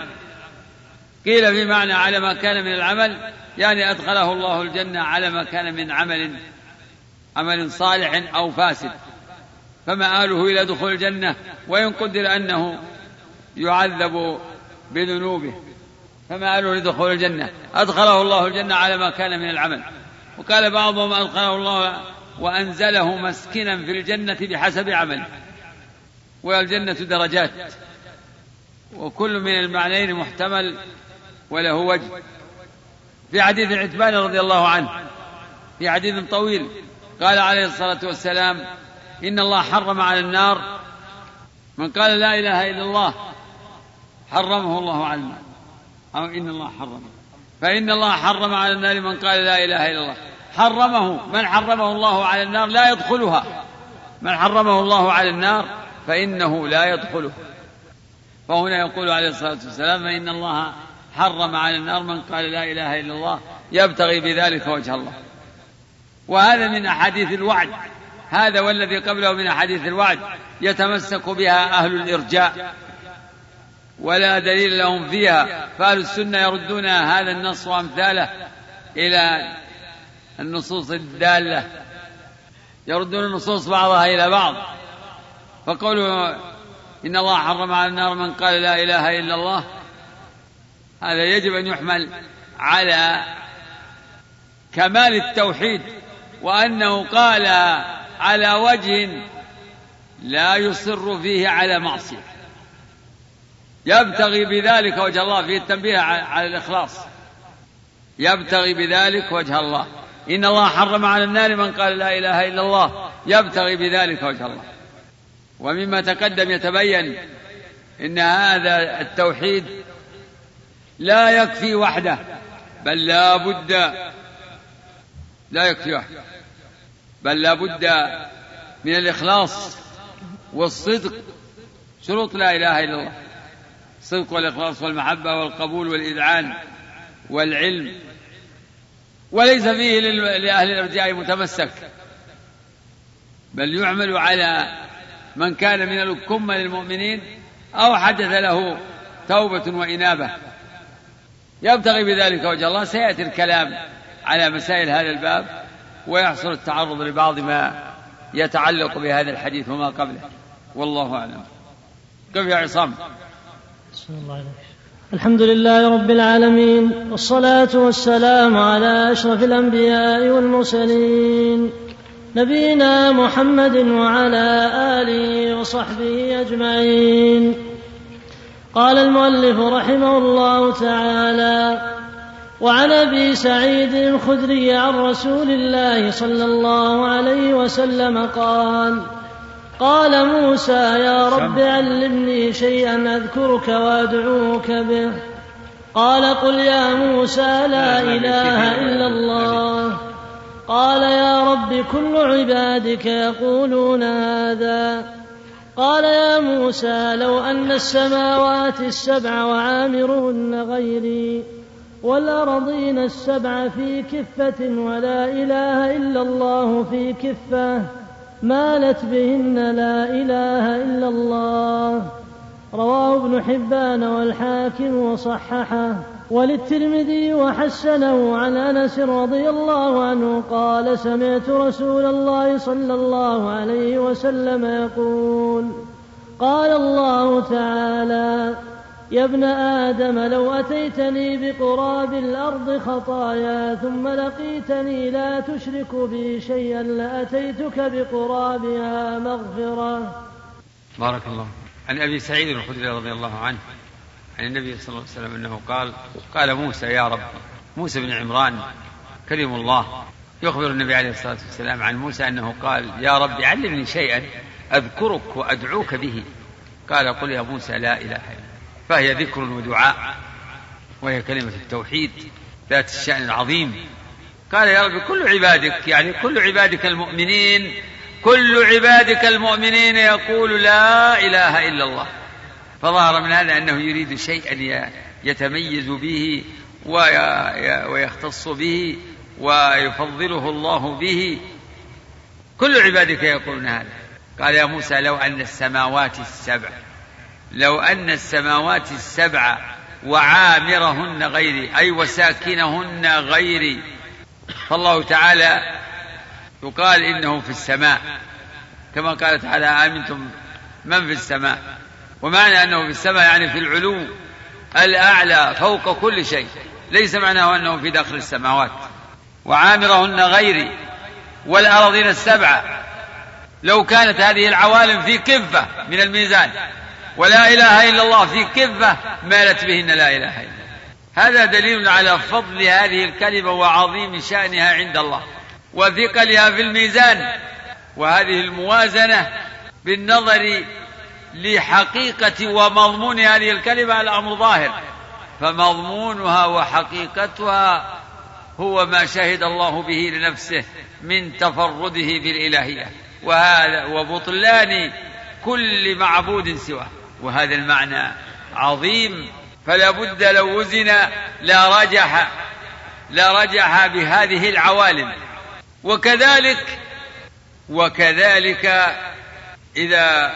قيل في معنى على ما كان من العمل يعني أدخله الله الجنة على ما كان من عمل عمل صالح أو فاسد، فمآله إلى دخول الجنة، وإن قدر أنه يعذب بذنوبه فمآله لدخول الجنة. أدخله الله الجنة على ما كان من العمل. وقال بعضهم أدخله الله وأنزله مسكنا في الجنة بحسب عمله، والجنة درجات، وكل من المعنيين محتمل وله وجه. في حديث عتبان رضي الله عنه في حديث طويل قال عليه الصلاة والسلام إن الله حرم على النار من قال لا إله إلا الله حرمه الله على النار، أو إن الله حرم، فإن الله حرم على النار من قال لا إله إلا الله، حرمه من حرمه الله على النار لا يدخلها، من حرمه الله على النار فإنه لا يدخلها. فهنا يقول عليه الصلاة والسلام فإن الله حرم على النار من قال لا إله إلا الله يبتغي بذلك وجه الله. وهذا من أحاديث الوعد، هذا والذي قبله من أحاديث الوعد يتمسك بها أهل الإرجاء ولا دليل لهم فيها، فأهل السنة يردون هذا النص وأمثاله إلى النصوص الدالة، يردون النصوص بعضها إلى بعض. فقولوا إن الله حرم على النار من قال لا إله إلا الله، هذا يجب أن يحمل على كمال التوحيد، وأنه قال على وجه لا يصر فيه على معصية، يبتغي بذلك وجه الله، فيه التنبيه على الإخلاص، يبتغي بذلك وجه الله. إن الله حرم على النار من قال لا إله إلا الله يبتغي بذلك وجه الله. ومما تقدم يتبين إن هذا التوحيد لا يكفي وحده، بل لا بد لا يكفي وحده بل لا بد من الإخلاص والصدق، شروط لا إله إلا الله: الصدق والإخلاص والمحبة والقبول والإذعان والعلم. وليس فيه لأهل الإرجاء متمسك، بل يعمل على من كان من الكمة للمؤمنين أو حدث له توبة وإنابة يبتغي بذلك وجه الله. سيأتي الكلام على مسائل هذا الباب، ويحصل التعرض لبعض ما يتعلق بهذا الحديث وما قبله، والله أعلم. كيف يا عصام؟ بسم الله عليك. الحمد لله رب العالمين، والصلاة والسلام على أشرف الأنبياء والمرسلين نبينا محمد وعلى آله وصحبه أجمعين. قال المؤلف رحمه الله تعالى: وعن أبي سعيد الخدري عن رسول الله صلى الله عليه وسلم قال: قال موسى يا رب علمني شيئا أذكرك وأدعوك به. قال: قل يا موسى لا إله إلا الله. قال: يا رب كل عبادك يقولون هذا. قال: يا موسى لو أن السماوات السبع وعامرهن غيري والأرضين السبع في كفة ولا إله إلا الله في كفة مالت بهن لا إله إلا الله. رواه ابن حبان والحاكم وصححه، وللترمذي وحسنه عن أنس رضي الله عنه قال: سمعت رسول الله صلى الله عليه وسلم يقول: قال الله تعالى: يا ابن آدم لو أتيتني بقراب الأرض خطايا ثم لقيتني لا تشرك بي شيئا لأتيتك بقرابها مغفرة. بارك الله. عن أبي سعيد الخدري رضي الله عنه عن النبي صلى الله عليه وسلم أنه قال قال موسى يا رب، موسى بن عمران كريم الله يخبر النبي عليه الصلاة والسلام عن موسى أنه قال يا رب علمني شيئا أذكرك وأدعوك به. قال قل يا موسى لا إله إلا الله، فهي ذكر ودعاء، وهي كلمة التوحيد ذات الشأن العظيم. قال يا رب كل عبادك، يعني كل عبادك المؤمنين، كل عبادك المؤمنين يقول لا إله إلا الله. فظهر من هذا أنه يريد شيئا يتميز به ويختص به ويفضله الله به. كل عبادك يقولون هذا. قال يا موسى لو أن السماوات السبع لو أن السماوات السبع وعامرهن غيري، أي وساكنهن غيري. فالله تعالى يقال إنه في السماء، كما قال تعالى آمنتم من في السماء، ومعنى أنه في السماء يعني في العلو الأعلى فوق كل شيء، ليس معناه أنه في داخل السماوات. وعامرهن غيري والأراضين السبعة، لو كانت هذه العوالم في كفة من الميزان ولا إله إلا الله في كفة مالت بهن لا إله إلا الله. هذا دليل على فضل هذه الكلمة وعظيم شأنها عند الله وثقلها في الميزان. وهذه الموازنة بالنظر لحقيقة ومضمون هذه الكلمة الأمر ظاهر، فمضمونها وحقيقتها هو ما شهد الله به لنفسه من تفرده بالإلهية وهذا وبطلان كل معبود سواه. وهذا المعنى عظيم، فلا بد لو وزن لا رجح لا رجح بهذه العوالم. وكذلك وكذلك إذا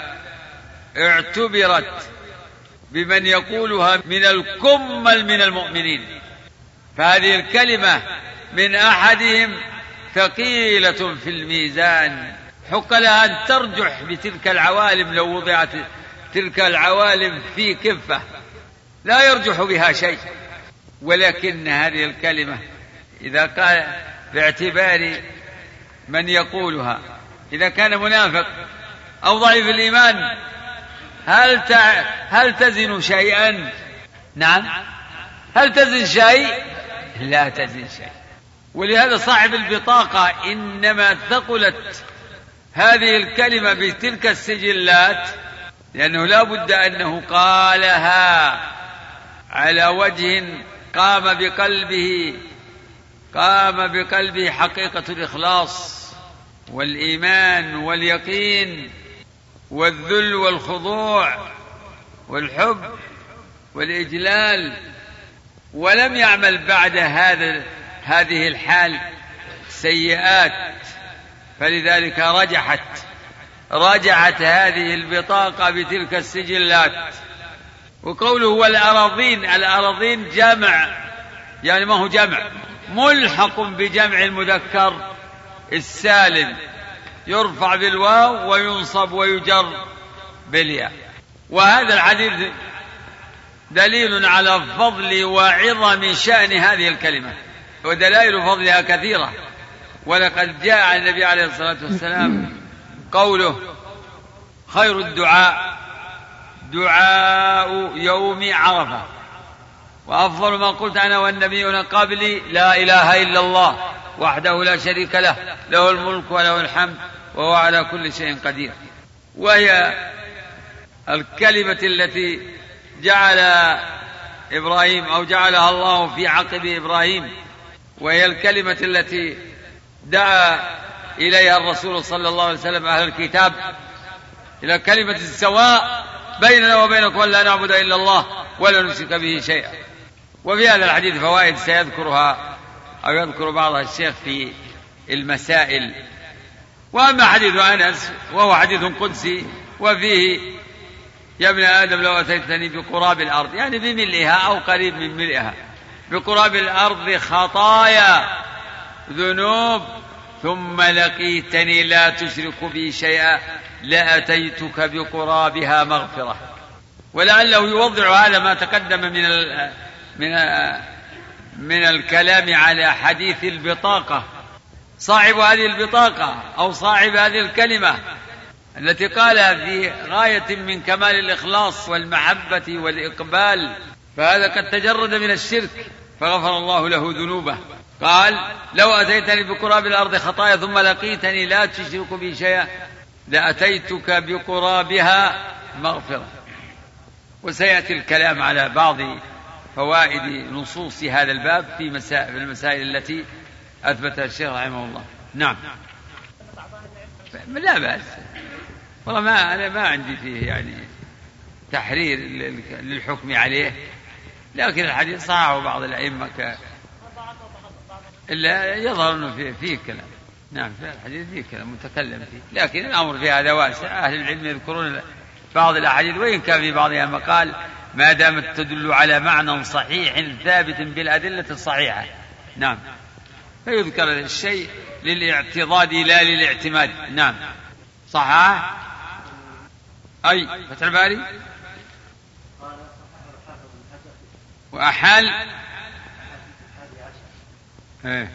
اعتبرت بمن يقولها من الكمل من المؤمنين، فهذه الكلمة من أحدهم ثقيلة في الميزان، حق لها أن ترجح بتلك العوالم. لو وضعت تلك العوالم في كفة لا يرجح بها شيء، ولكن هذه الكلمة إذا قال باعتبار من يقولها إذا كان منافق أو ضعيف الإيمان هل هل تزن شيئا؟ نعم، هل تزن شيء؟ لا تزن شيء. ولهذا صاحب البطاقة إنما ثقلت هذه الكلمة بتلك السجلات لأنه لا بد أنه قالها على وجه قام بقلبه قام بقلبه حقيقة الإخلاص والإيمان واليقين والذل والخضوع والحب والإجلال، ولم يعمل بعد هذا هذه الحال سيئات. فلذلك رجحت رجعت هذه البطاقة بتلك السجلات. وقوله والأراضين، الأراضين جمع، يعني ما هو جمع، ملحق بجمع المذكر السالم، يرفع بالواو وينصب ويجر بالياء. وهذا الحديث دليل على فضل وعظم شأن هذه الكلمة، ودلائل فضلها كثيرة. ولقد جاء عن النبي عليه الصلاة والسلام قوله خير الدعاء دعاء يوم عرفة، وأفضل ما قلت أنا والنبيون قبلي لا إله إلا الله وحده لا شريك له له الملك وله الحمد وهو على كل شيء قدير. وهي الكلمة التي جعل إبراهيم أو جعلها الله في عقب إبراهيم، وهي الكلمة التي دعا إليها الرسول صلى الله عليه وسلم أهل الكتاب، إلى كلمة السواء بيننا وبينكم ولا نعبد إلا الله ولا نشرك به شيئا. وفي هذا الحديث فوائد سيذكرها أو يذكر بعضها الشيخ في المسائل. وأما حديث أنس وهو حديث قدسي وفيه يا ابن آدم لو أتيتني بقراب الأرض، يعني بملئها أو قريب من ملئها، بقراب الأرض خطايا ذنوب ثم لقيتني لا تشرك بي شيئا لأتيتك بقرابها مغفرة. ولعله يوضع هذا ما تقدم من ال من ال من الكلام على حديث البطاقة. صاحب هذه البطاقة أو صاحب هذه الكلمة التي قالها في غاية من كمال الإخلاص والمحبة والإقبال، فهذا قد تجرد من الشرك فغفر الله له ذنوبه. قال: لو أتيتني بقراب الأرض خطايا ثم لقيتني لا تشرك بي شيئا لأتيتك بقرابها مغفرة. وسيأتي الكلام على بعض فوائد نصوص هذا الباب في مسائل المسائل التي أثبتها الشيخ رحمه الله. نعم. لا بأس، والله ما أنا ما عندي فيه يعني تحرير للحكم عليه، لكن الحديث صححه بعض الأئمة ك... إلا يظهر أنه فيه, فيه كلام. نعم، في الحديث فيه كلام متكلم فيه، لكن الأمر في هذا واسع. أهل العلم يذكرون بعض الأحاديث وإن كان في بعضها مقال ما دامت تدل على معنى صحيح ثابت بالأدلة الصحيحة. نعم، فيذكر الشيء للاعتضاد لا للاعتماد. نعم، صحيح. أي فتح الباري وأحال ايه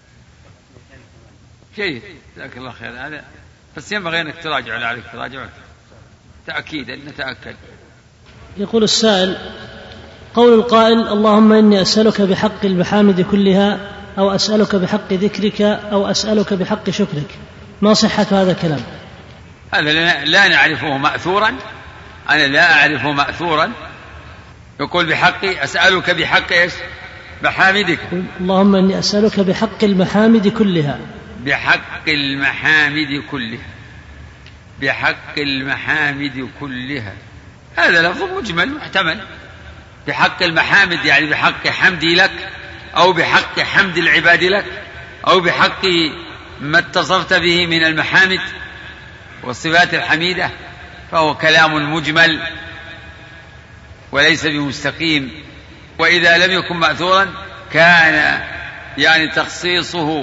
جيد، جزاك الله خير. هذا بس ينبغي انك تراجع عليك تراجع تأكيدا نتأكد. يقول السائل: قول القائل اللهم إني أسألك بحق المحامد كلها، أو أسألك بحق ذكرك، أو أسألك بحق شكرك، ما صحة هذا الكلام؟ هذا لا نعرفه مأثورا، أنا لا أعرفه مأثورا. يقول بحقي أسألك بحق إيش؟ محامدك. اللهم إني أسألك بحق المحامد كلها. بحق المحامد كلها، بحق المحامد كلها، هذا لفظ مجمل محتمل. بحق المحامد يعني بحق حمدي لك، أو بحق حمد العباد لك، أو بحق ما اتصفت به من المحامد والصفات الحميدة، فهو كلام مجمل وليس بمستقيم. وإذا لم يكن مأثورا كان يعني تخصيصه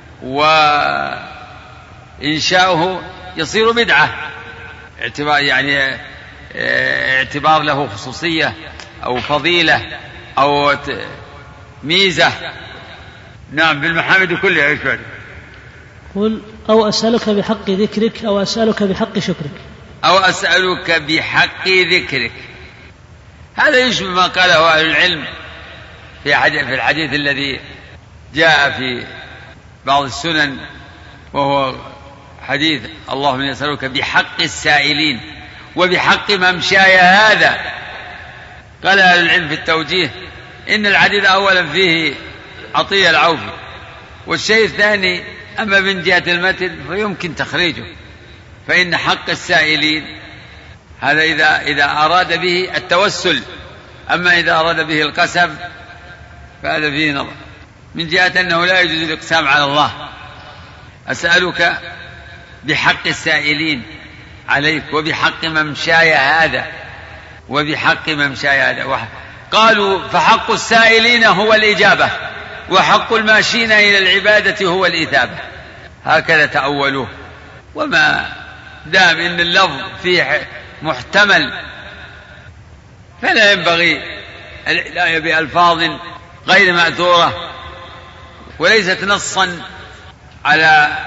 وإنشاؤه يصير بدعة، اعتبار يعني اعتبار له خصوصية أو فضيلة أو ميزة. نعم، بالمحامد كلها يشعر. قل: أو أسألك بحق ذكرك، أو أسألك بحق شكرك. أو أسألك بحق ذكرك، هذا يشبه ما قاله أهل العلم في في الحديث الذي جاء في بعض السنن، وهو حديث اللهم إني أسألك بحق السائلين وبحق ممشاي هذا. قال أهل العلم في التوجيه إن الحديث أولا فيه عطية العوفي، والشيء الثاني أما من جهة المتن فيمكن تخريجه، فإن حق السائلين هذا إذا إذا أراد به التوسل، أما إذا أراد به القسم فهذا فيه نظر، من جهة أنه لا يجوز الإقسام على الله. أسألك بحق السائلين عليك وبحق ممشاي هذا، وبحق ممشاي هذا. قالوا فحق السائلين هو الإجابة، وحق الماشين إلى العبادة هو الإثابة، هكذا تأولوه. وما دام إن اللفظ فيه محتمل فلا ينبغي العناية بألفاظ غير مأثورة وليست نصا على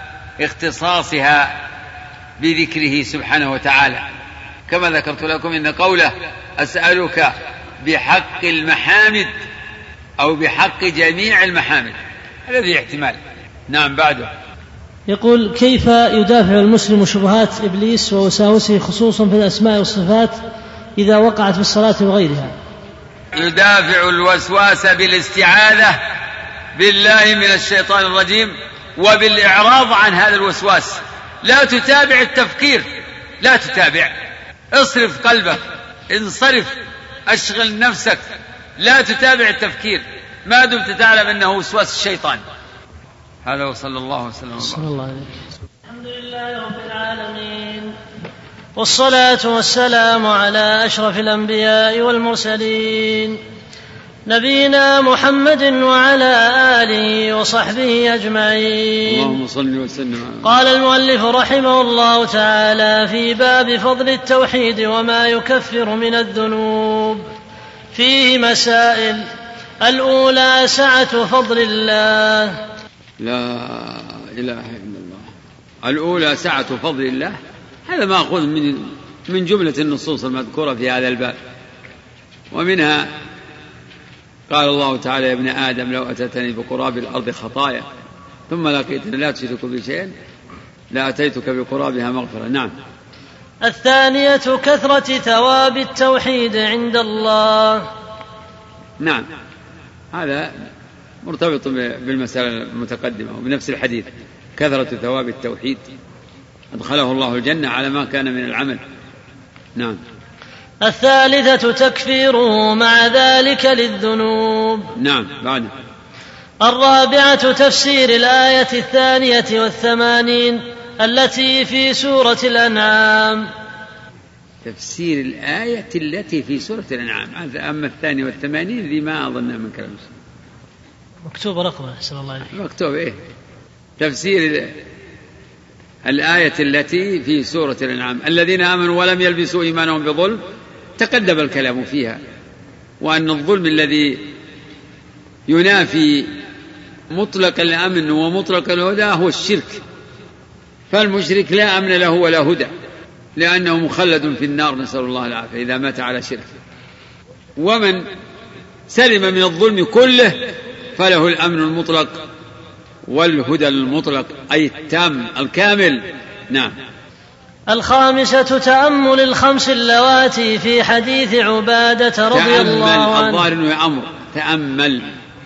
اختصاصها بذكره سبحانه وتعالى، كما ذكرت لكم إن قوله أسألك بحق المحامد أو بحق جميع المحامد هذا فيه احتمال. نعم، بعده يقول: كيف يدافع المسلم شبهات إبليس ووساوسه خصوصا في الأسماء والصفات إذا وقعت في الصلاة وغيرها؟ يدافع الوسواس بالاستعاذة بالله من الشيطان الرجيم وبالإعراض عن هذا الوسواس. لا تتابع التفكير، لا تتابع، اصرف قلبك، انصرف، أشغل نفسك، لا تتابع التفكير ما دمت تعلم أنه وسواس الشيطان. هذا وصلى الله وسلم صلى الله عليه وسلم. الحمد لله رب العالمين، والصلاة والسلام على أشرف الأنبياء والمرسلين نبينا محمد وعلى آله وصحبه أجمعين. اللهم صل وسلم. قال المؤلف رحمه الله تعالى في باب فضل التوحيد وما يكفر من الذنوب، فيه مسائل. الأولى سعة فضل الله. لا إله إلا الله. الأولى سعة فضل الله، هذا مأخوذ من من جملة النصوص المذكورة في هذا الباب. ومنها قال الله تعالى: يا ابن آدم لو أتتني بقراب الأرض خطايا ثم لقيتني لا تشرك بي شيئا لأتيتك بقرابها مغفرة. نعم. الثانية كثرة ثواب التوحيد عند الله. نعم، هذا مرتبط بالمسألة المتقدمة وبنفس الحديث. كثرة ثواب التوحيد أدخله الله الجنة على ما كان من العمل. نعم. الثالثة تكفيره مع ذلك للذنوب. نعم. بعد. الرابعة تفسير الآية الثانية والثمانين التي في سورة الأنعام. تفسير الآية التي في سورة الأنعام. أما الثانية والثمانين ذي ما أظنها من كلام مكتوب رقمه. أحسن الله عليك. مكتوب إيه؟ تفسير الآية التي في سورة الأنعام: الذين آمنوا ولم يلبسوا إيمانهم بظلم. تقدم الكلام فيها، وأن الظلم الذي ينافي مطلق الأمن ومطلق الهدى هو الشرك، فالمشرك لا أمن له ولا هدى، لأنه مخلد في النار، نسأل الله العافية، إذا مات على شرك. ومن سلم من الظلم كله فله الأمن المطلق والهدى المطلق، أي التام الكامل. نعم. الخامسة تأمل الخمس اللواتي في حديث عبادة رضي الله عنه. الظاهر أنه أمر تأمل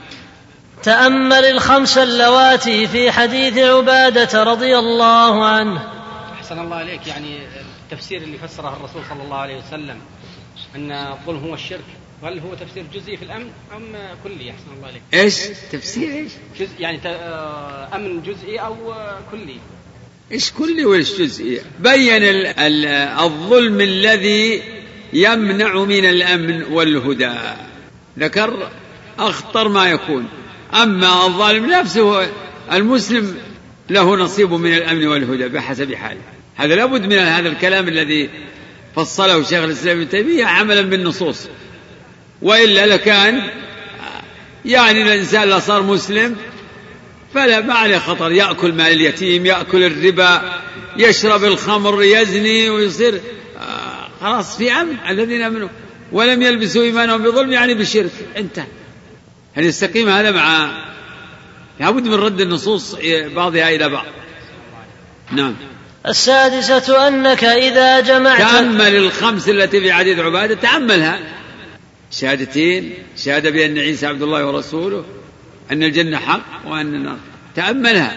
تأمل الخمس اللواتي في حديث عبادة رضي الله عنه. أحسن الله عليك. يعني التفسير اللي فسره الرسول صلى الله عليه وسلم أن الظلم هو الشرك، هل هو تفسير جزئي في الأمن أم كلي؟ أحسن الله عليك. إيش تفسير إيش؟ جزء يعني أمن جزئي أو كلي؟ إيش كلي وإيش جزئي؟ بين الظلم الذي يمنع من الأمن والهدى، ذكر أخطر ما يكون. أما الظالم نفسه المسلم له نصيب من الأمن والهدى بحسب حاله. هذا لابد من هذا الكلام الذي فصله شيخ الإسلام ابن تيمية عملا بالنصوص، وإلا لكان يعني الإنسان لا صار مسلم فلا ما عليه خطر، يأكل مال اليتيم، يأكل الربا، يشرب الخمر، يزني، ويصير خلاص في أمن. الذين آمنوا ولم يلبسوا إيمانهم بظلم يعني بشرك، انتهى. هل يستقيم هذا؟ مع لابد من رد النصوص بعضها إلى بعض. نعم. السادسة أنك إذا جمعت تأمل الخمس التي في حديث عبادة، تأملها. شهادتين: شهادة بأن عيسى عبد الله ورسوله، أن الجنة حق وأن النار، تأملها،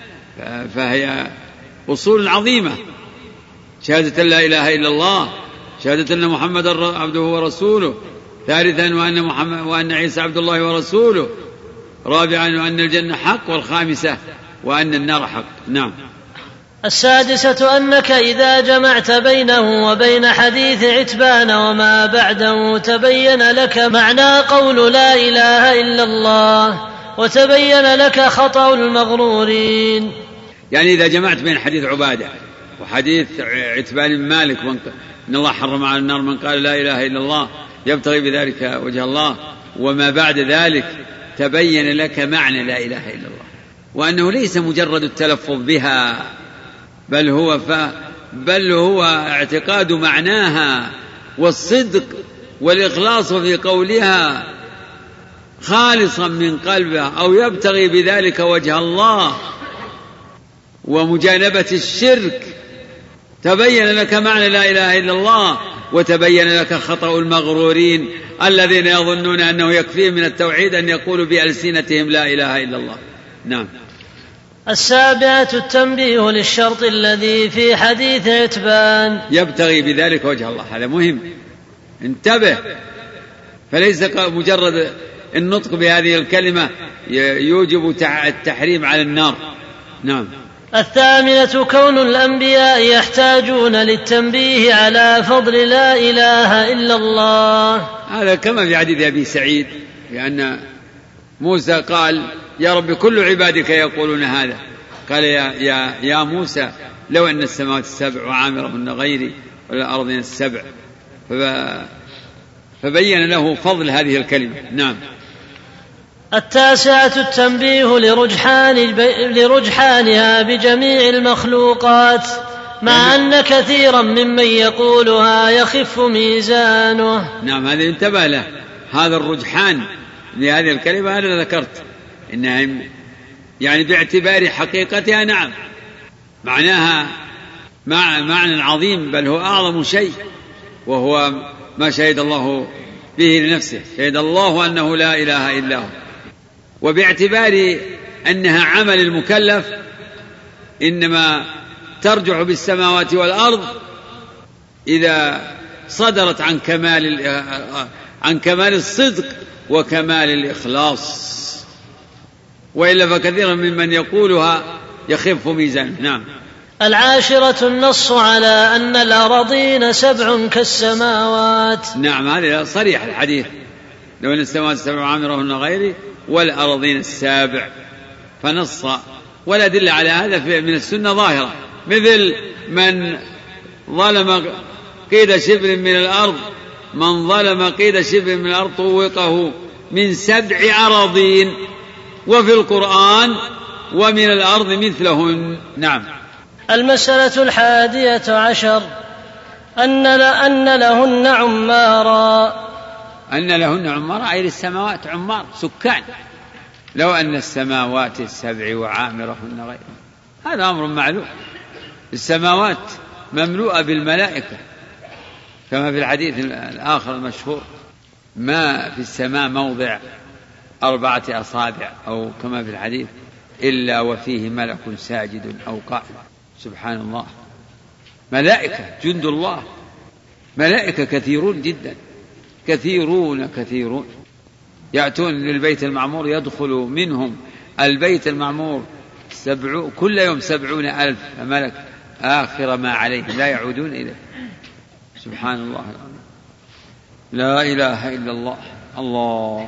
فهي أصول عظيمة. شهادة لا إله إلا الله، شهادة أن محمد عبده ورسوله، ثالثا وأن, محمد وأن عيسى عبد الله ورسوله، رابعا وأن الجنة حق، والخامسة وأن النار حق. نعم. السادسة أنك إذا جمعت بينه وبين حديث عتبان وما بعده تبين لك معنى قول لا إله إلا الله، وتبين لك خطأ المغرورين. يعني إذا جمعت بين حديث عبادة وحديث عتبان بن مالك إن الله حرم على النار من قال لا إله إلا الله يبتغي بذلك وجه الله، وما بعد ذلك تبين لك معنى لا إله إلا الله، وأنه ليس مجرد التلفظ بها، بل هو ف... بل هو اعتقاد معناها والصدق والإخلاص في قولها خالصا من قلبه، أو يبتغي بذلك وجه الله ومجانبة الشرك. تبين لك معنى لا إله إلا الله، وتبين لك خطأ المغرورين الذين يظنون أنه يكفيهم من التوحيد أن يقولوا بألسنتهم لا إله إلا الله. نعم. السابعة التنبيه للشرط الذي في حديث عتبان، يبتغي بذلك وجه الله، هذا مهم، انتبه، فليس مجرد النطق بهذه الكلمة يوجب التحريم على النار. نعم. الثامنة كون الأنبياء يحتاجون للتنبيه على فضل لا إله إلا الله، هذا كما في حديث أبي سعيد، لأن موسى قال يا رب كل عبادك يقولون هذا، قال يا, يا, يا موسى لو أن السماوات السبع وعامرهن غيري والأرضين السبع، فبين له فضل هذه الكلمة. نعم. التاسعة التنبيه لرجحان لرجحانها بجميع المخلوقات مع أن كثيرا ممن يقولها يخف ميزانه. نعم، هذا انتبه له، هذا الرجحان لهذه الكلمة أنا ذكرت إنها يعني باعتبار حقيقتها نعم معناها مع معنى عظيم، بل هو أعظم شيء، وهو ما شهد الله به لنفسه، شهد الله أنه لا إله إلا هو. وباعتبار أنها عمل المكلف إنما ترجع بالسماوات والأرض إذا صدرت عن كمال عن كمال الصدق وكمال الإخلاص، وإلا فكثيرا ممن يقولها يخف ميزانه. نعم. العاشرة النص على أن الأراضين سبع كالسماوات. نعم، هذا صريح الحديث، لو أن السماوات السبع عامرهن غيري والأراضين السابع، فنص. ولا دل على هذا من السنة ظاهرة، مثل من ظلم قيد شبر من الأرض من ظلم قيد شبر من الأرض طوقه من سبع أراضين، وفي القرآن ومن الأرض مثلهن. نعم. المسألة الحادية عشر أن أن لهن عمارا. أن لهن عمارا أي للسماوات عمار سكان، لو أن السماوات السبع وعامرهن غير، هذا أمر معلوم. السماوات مملوءة بالملائكة كما في الحديث الآخر المشهور: ما في السماء موضع أربعة أصابع، أو كما في الحديث: إلا وفيه ملك ساجد أو قائم. سبحان الله، ملائكة جند الله، ملائكة كثيرون جدا، كثيرون كثيرون يأتون للبيت المعمور، يدخل منهم البيت المعمور سبع كل يوم سبعون ألف ملك آخر ما عليهم لا يعودون إليه. سبحان الله العظيم، لا إله إلا الله. الله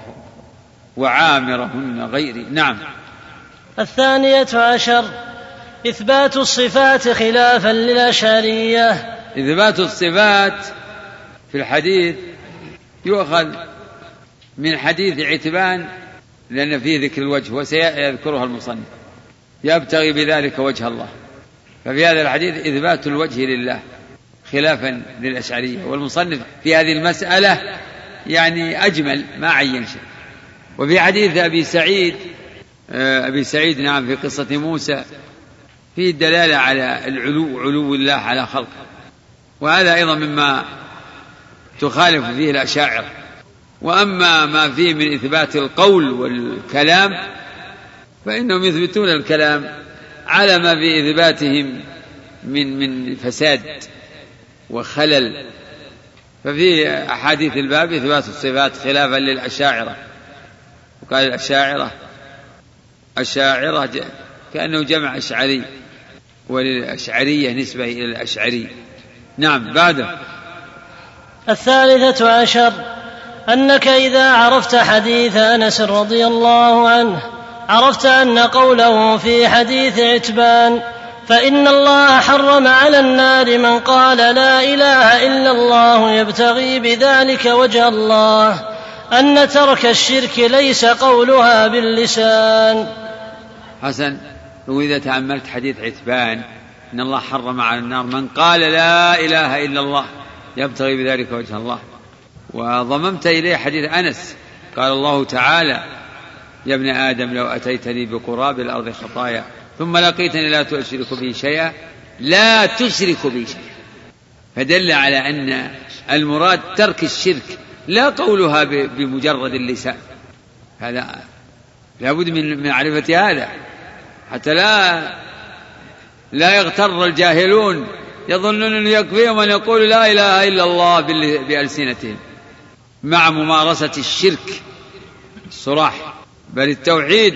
وعامرهن غيري. نعم. الثانية عشر إثبات الصفات خلافا للأشعرية. إثبات الصفات في الحديث يؤخذ من حديث عتبان، لأن فيه ذكر الوجه وسيذكرها المصنف، يبتغي بذلك وجه الله. ففي هذا الحديث إثبات الوجه لله خلافا للأشعرية، والمصنف في هذه المسألة يعني أجمل ما عين شيء. وفي حديث أبي سعيد أبي سعيد نعم في قصة موسى فيه الدلالة على العلو، علو الله على خلقه، وهذا أيضا مما تخالف فيه الأشاعرة. وأما ما فيه من إثبات القول والكلام فإنهم يثبتون الكلام على ما في إثباتهم من من فساد وخلل. ففي أحاديث الباب إثبات الصفات خلافا للأشاعرة. وقال الأشاعرة أشاعرة كأنه جمع أشعري، وللأشعرية نسبة إلى الأشعري. نعم. بعده الثالثة عشر أنك إذا عرفت حديث أنس رضي الله عنه عرفت أن قوله في حديث عتبان فإن الله حرم على النار من قال لا إله إلا الله يبتغي بذلك وجه الله، أن ترك الشرك ليس قولها باللسان. حسن. وإذا تأملت حديث عتبان إن الله حرم على النار من قال لا إله إلا الله يبتغي بذلك وجه الله، وضممت إليه حديث أنس قال الله تعالى: يا ابن آدم لو أتيتني بقراب الأرض خطايا ثم لقيتني لا تشرك بي شيئا لا تشرك بي شيئا. فدل على أن المراد ترك الشرك لا قولها بمجرد اللسان. هذا لابد من معرفة هذا حتى لا لا يغتر الجاهلون يظنون أنه يكفيهم أن يقول لا إله إلا الله بألسنتهم مع ممارسة الشرك الصراح. بل التوحيد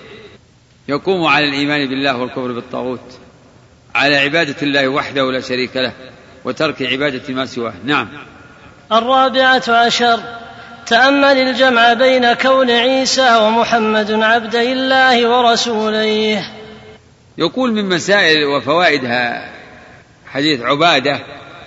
يقوم على الإيمان بالله والكفر بالطاغوت، على عبادة الله وحده لا شريك له وترك عبادة ما سواه. نعم. الرابعة عشر تأمل الجمع بين كون عيسى ومحمد عبدي الله ورسوله. يقول من مسائل وفوائدها حديث عبادة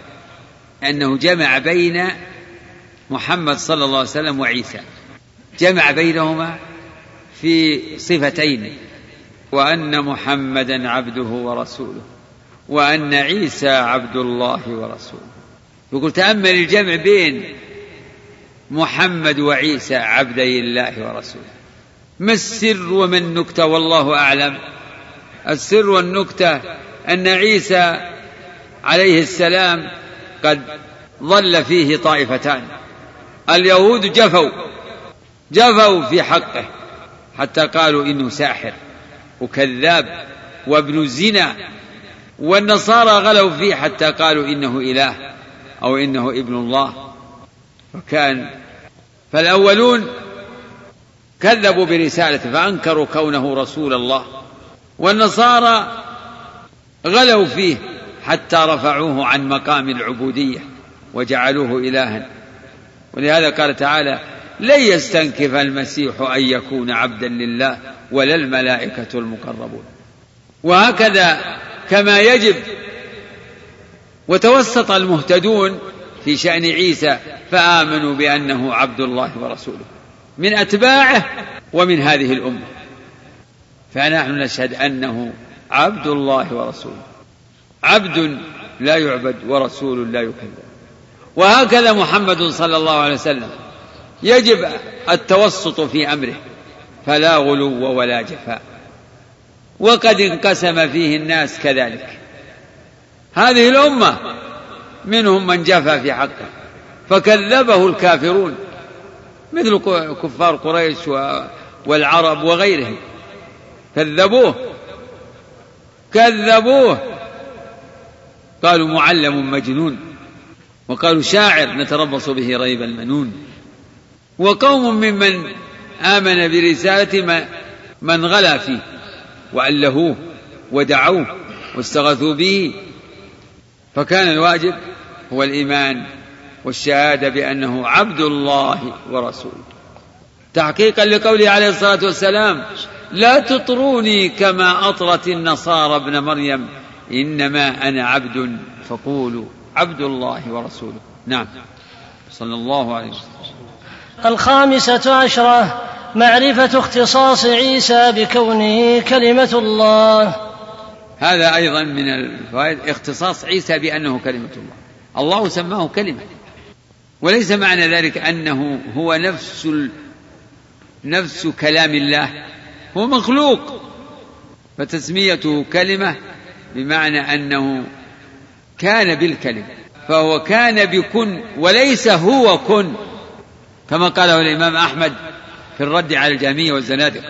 أنه جمع بين محمد صلى الله عليه وسلم وعيسى، جمع بينهما في صفتين: وأن محمدا عبده ورسوله وأن عيسى عبد الله ورسوله. يقول تأمل الجمع بين محمد وعيسى عبدي الله ورسوله. ما السر وما النكتة؟ والله أعلم. السر والنكتة أن عيسى عليه السلام قد ظل فيه طائفتان. اليهود جفوا جفوا في حقه حتى قالوا إنه ساحر وكذاب وابن زنا، والنصارى غلوا فيه حتى قالوا إنه إله أو إنه ابن الله. وكان فالأولون كذبوا برسالته فأنكروا كونه رسول الله، والنصارى غلوا فيه حتى رفعوه عن مقام العبودية وجعلوه إلها. ولهذا قال تعالى: لن يستنكف المسيح أن يكون عبدا لله ولا الملائكة المقربون. وهكذا كما يجب. وتوسط المهتدون في شأن عيسى فآمنوا بأنه عبد الله ورسوله من أتباعه ومن هذه الأمة، فنحن نشهد أنه عبد الله ورسوله، عبد لا يعبد ورسول لا يكذب. وهكذا محمد صلى الله عليه وسلم يجب التوسط في أمره فلا غلو ولا جفاء. وقد انقسم فيه الناس كذلك. هذه الأمة منهم من جفا في حقه فكذبه الكافرون مثل كفار قريش والعرب وغيرهم، كذبوه كذبوه قالوا معلم مجنون، وقالوا شاعر نتربص به ريب المنون. وقوم ممن آمن برسالة من غلا فيه وألهوه ودعوه واستغاثوا به. فكان الواجب هو الإيمان والشهادة بأنه عبد الله ورسوله، تحقيقا لقوله عليه الصلاة والسلام: لا تطروني كما أطرت النصارى ابن مريم إنما أنا عبد فقولوا عبد الله ورسوله. نعم، صلى الله عليه وسلم. الخامسة عشرة: معرفة اختصاص عيسى بكونه كلمة الله. هذا أيضا من الفوائد، اختصاص عيسى بأنه كلمة الله. الله سماه كلمة، وليس معنى ذلك أنه هو نفس نفس كلام الله، هو مخلوق، فتسميته كلمة بمعنى أنه كان بالكلمة، فهو كان بكن وليس هو كن، كما قاله الإمام أحمد في الرد على الجهمية والزنادقة.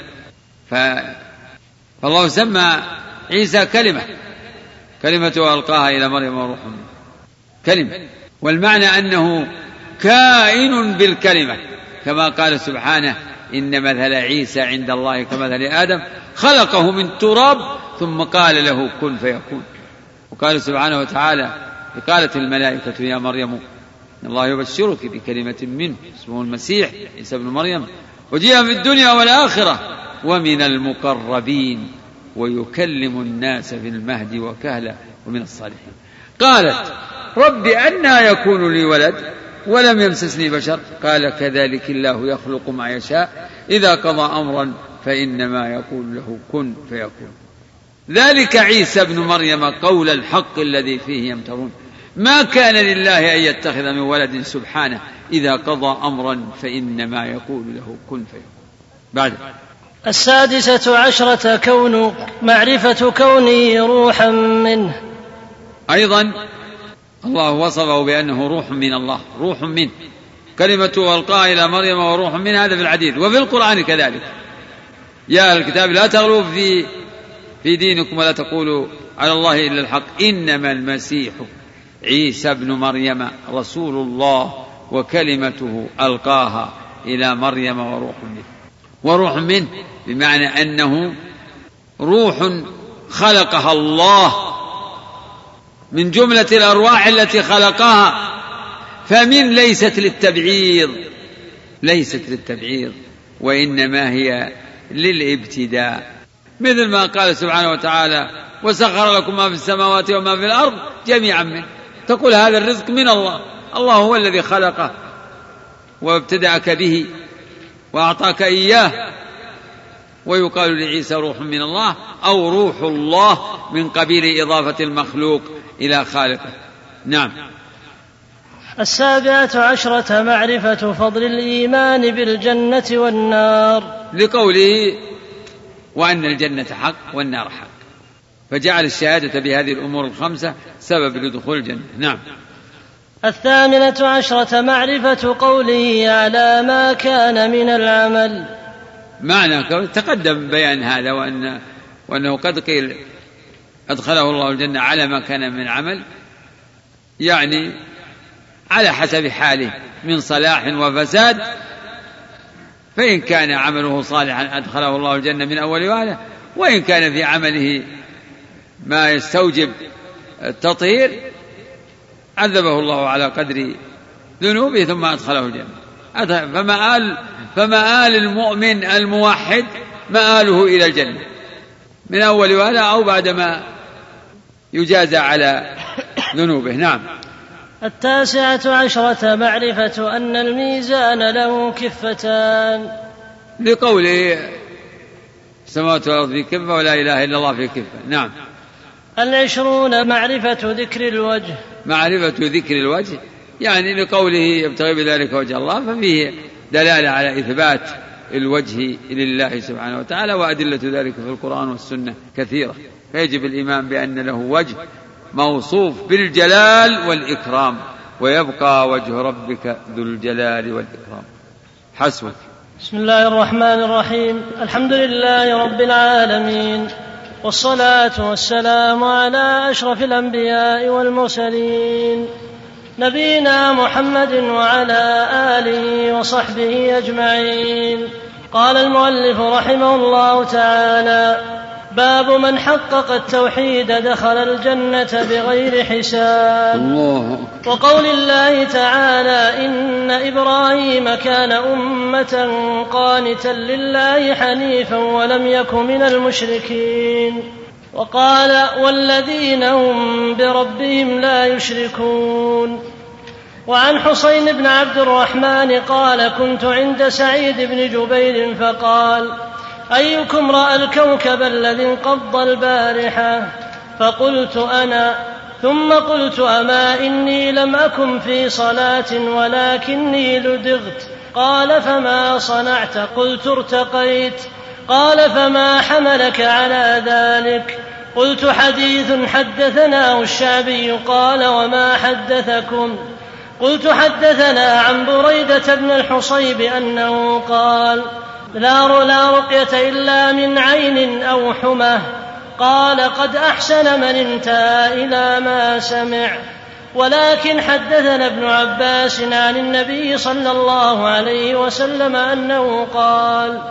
فالله سمى عيسى كلمة، كلمته ألقاها إلى مريم وروح منه، كلمة، والمعنى أنه كائن بالكلمة، كما قال سبحانه: إن مثل عيسى عند الله كمثل آدم خلقه من تراب ثم قال له كن فيكون. وقال سبحانه وتعالى: قالت الملائكة يا مريم إن الله يبشرك بكلمة منه اسمه المسيح عيسى ابن مريم وجيء في الدنيا والآخرة ومن المقربين ويكلم الناس في المهد وكهلا ومن الصالحين. قالت: رب أنى يكون لي ولد ولم يمسسني بشر قال: كذلك الله يخلق ما يشاء إذا قضى أمرا فإنما يقول له كن فيكون. ذلك عيسى ابن مريم قول الحق الذي فيه يمترون ما كان لله أن يتخذ من ولد سبحانه إذا قضى أمرا فإنما يقول له كن فيكون. بعد السادسة عشرة: كون معرفة كونه روحا منه. أيضا الله وصفه بأنه روح من الله، روح منه، كلمته ألقاها إلى مريم وروح منه، هذا في الحديث وفي القرآن كذلك: يا أهل الكتاب لا تغلوا في في دينكم ولا تقولوا على الله إلا الحق إنما المسيح عيسى ابن مريم رسول الله وكلمته ألقاها إلى مريم وروح منه. وروح منه بمعنى أنه روح خلقها الله من جملة الأرواح التي خلقها، فمن ليست للتبعيض، ليست للتبعيض وإنما هي للابتداء، مثل ما قال سبحانه وتعالى: وسخر لكم ما في السماوات وما في الأرض جميعا منه. تقول هذا الرزق من الله، الله هو الذي خلقه وابتدأك به وأعطاك إياه. ويقال لعيسى روح من الله أو روح الله من قبيل إضافة المخلوق إلى خالقه. نعم. السابعة عشرة معرفة فضل الإيمان بالجنة والنار، لقوله وأن الجنة حق والنار حق، فجعل الشهادة بهذه الأمور الخمسة سبب لدخول الجنة. نعم. الثامنة عشرة معرفة قوله على ما كان من العمل، معنى تقدم بيان هذا، وأن وأنه قد قيل أدخله الله الجنة على ما كان من عمل، يعني على حسب حاله من صلاح وفساد، فإن كان عمله صالحا أدخله الله الجنة من أول وهلة، وإن كان في عمله ما يستوجب التطهير عذبه الله على قدر ذنوبه ثم أدخله الجنة. فمآل, فمآل المؤمن الموحد مآله إلى الجنة من أول وهلة أو بعدما يجازى على ذنوبه. نعم. التاسعة عشرة معرفة أن الميزان له كفتان، لقوله السماوات والأرض في كفة ولا إله إلا الله في كفة. نعم. العشرون معرفة ذكر الوجه، معرفة ذكر الوجه يعني لقوله يبتغي بذلك وجه الله، ففيه دلالة على إثبات الوجه لله سبحانه وتعالى، وأدلة ذلك في القرآن والسنة كثيرة، فيجب الإيمان بأن له وجه موصوف بالجلال والإكرام، ويبقى وجه ربك ذو الجلال والإكرام. حسبك. بسم الله الرحمن الرحيم. الحمد لله رب العالمين، والصلاة والسلام على أشرف الأنبياء والمرسلين، نبينا محمد وعلى آله وصحبه أجمعين. قال المؤلف رحمه الله تعالى: باب من حقق التوحيد دخل الجنة بغير حساب. الله. وقول الله تعالى: إن إبراهيم كان أمة قانتا لله حنيفا ولم يك من المشركين. وقال: والذين هم بربهم لا يشركون. وعن حسين بن عبد الرحمن قال: كنت عند سعيد بن جبير فقال: أيكم رأى الكوكب الذي انقض البارحة؟ فقلت: أنا. ثم قلت: أما إني لم أكن في صلاة ولكني لدغت. قال: فما صنعت؟ قلت: ارتقيت. قال: فما حملك على ذلك؟ قلت: حديث حدثناه الشعبي. قال: وما حدثكم؟ قلت: حدثنا عن بريدة بن الحصيب أنه قال: لا لا رقية إلا من عين أو حمى. قال: قد أحسن من انتهى إلى ما سمع. ولكن حدثنا ابن عباس عن النبي صلى الله عليه وسلم أنه قال: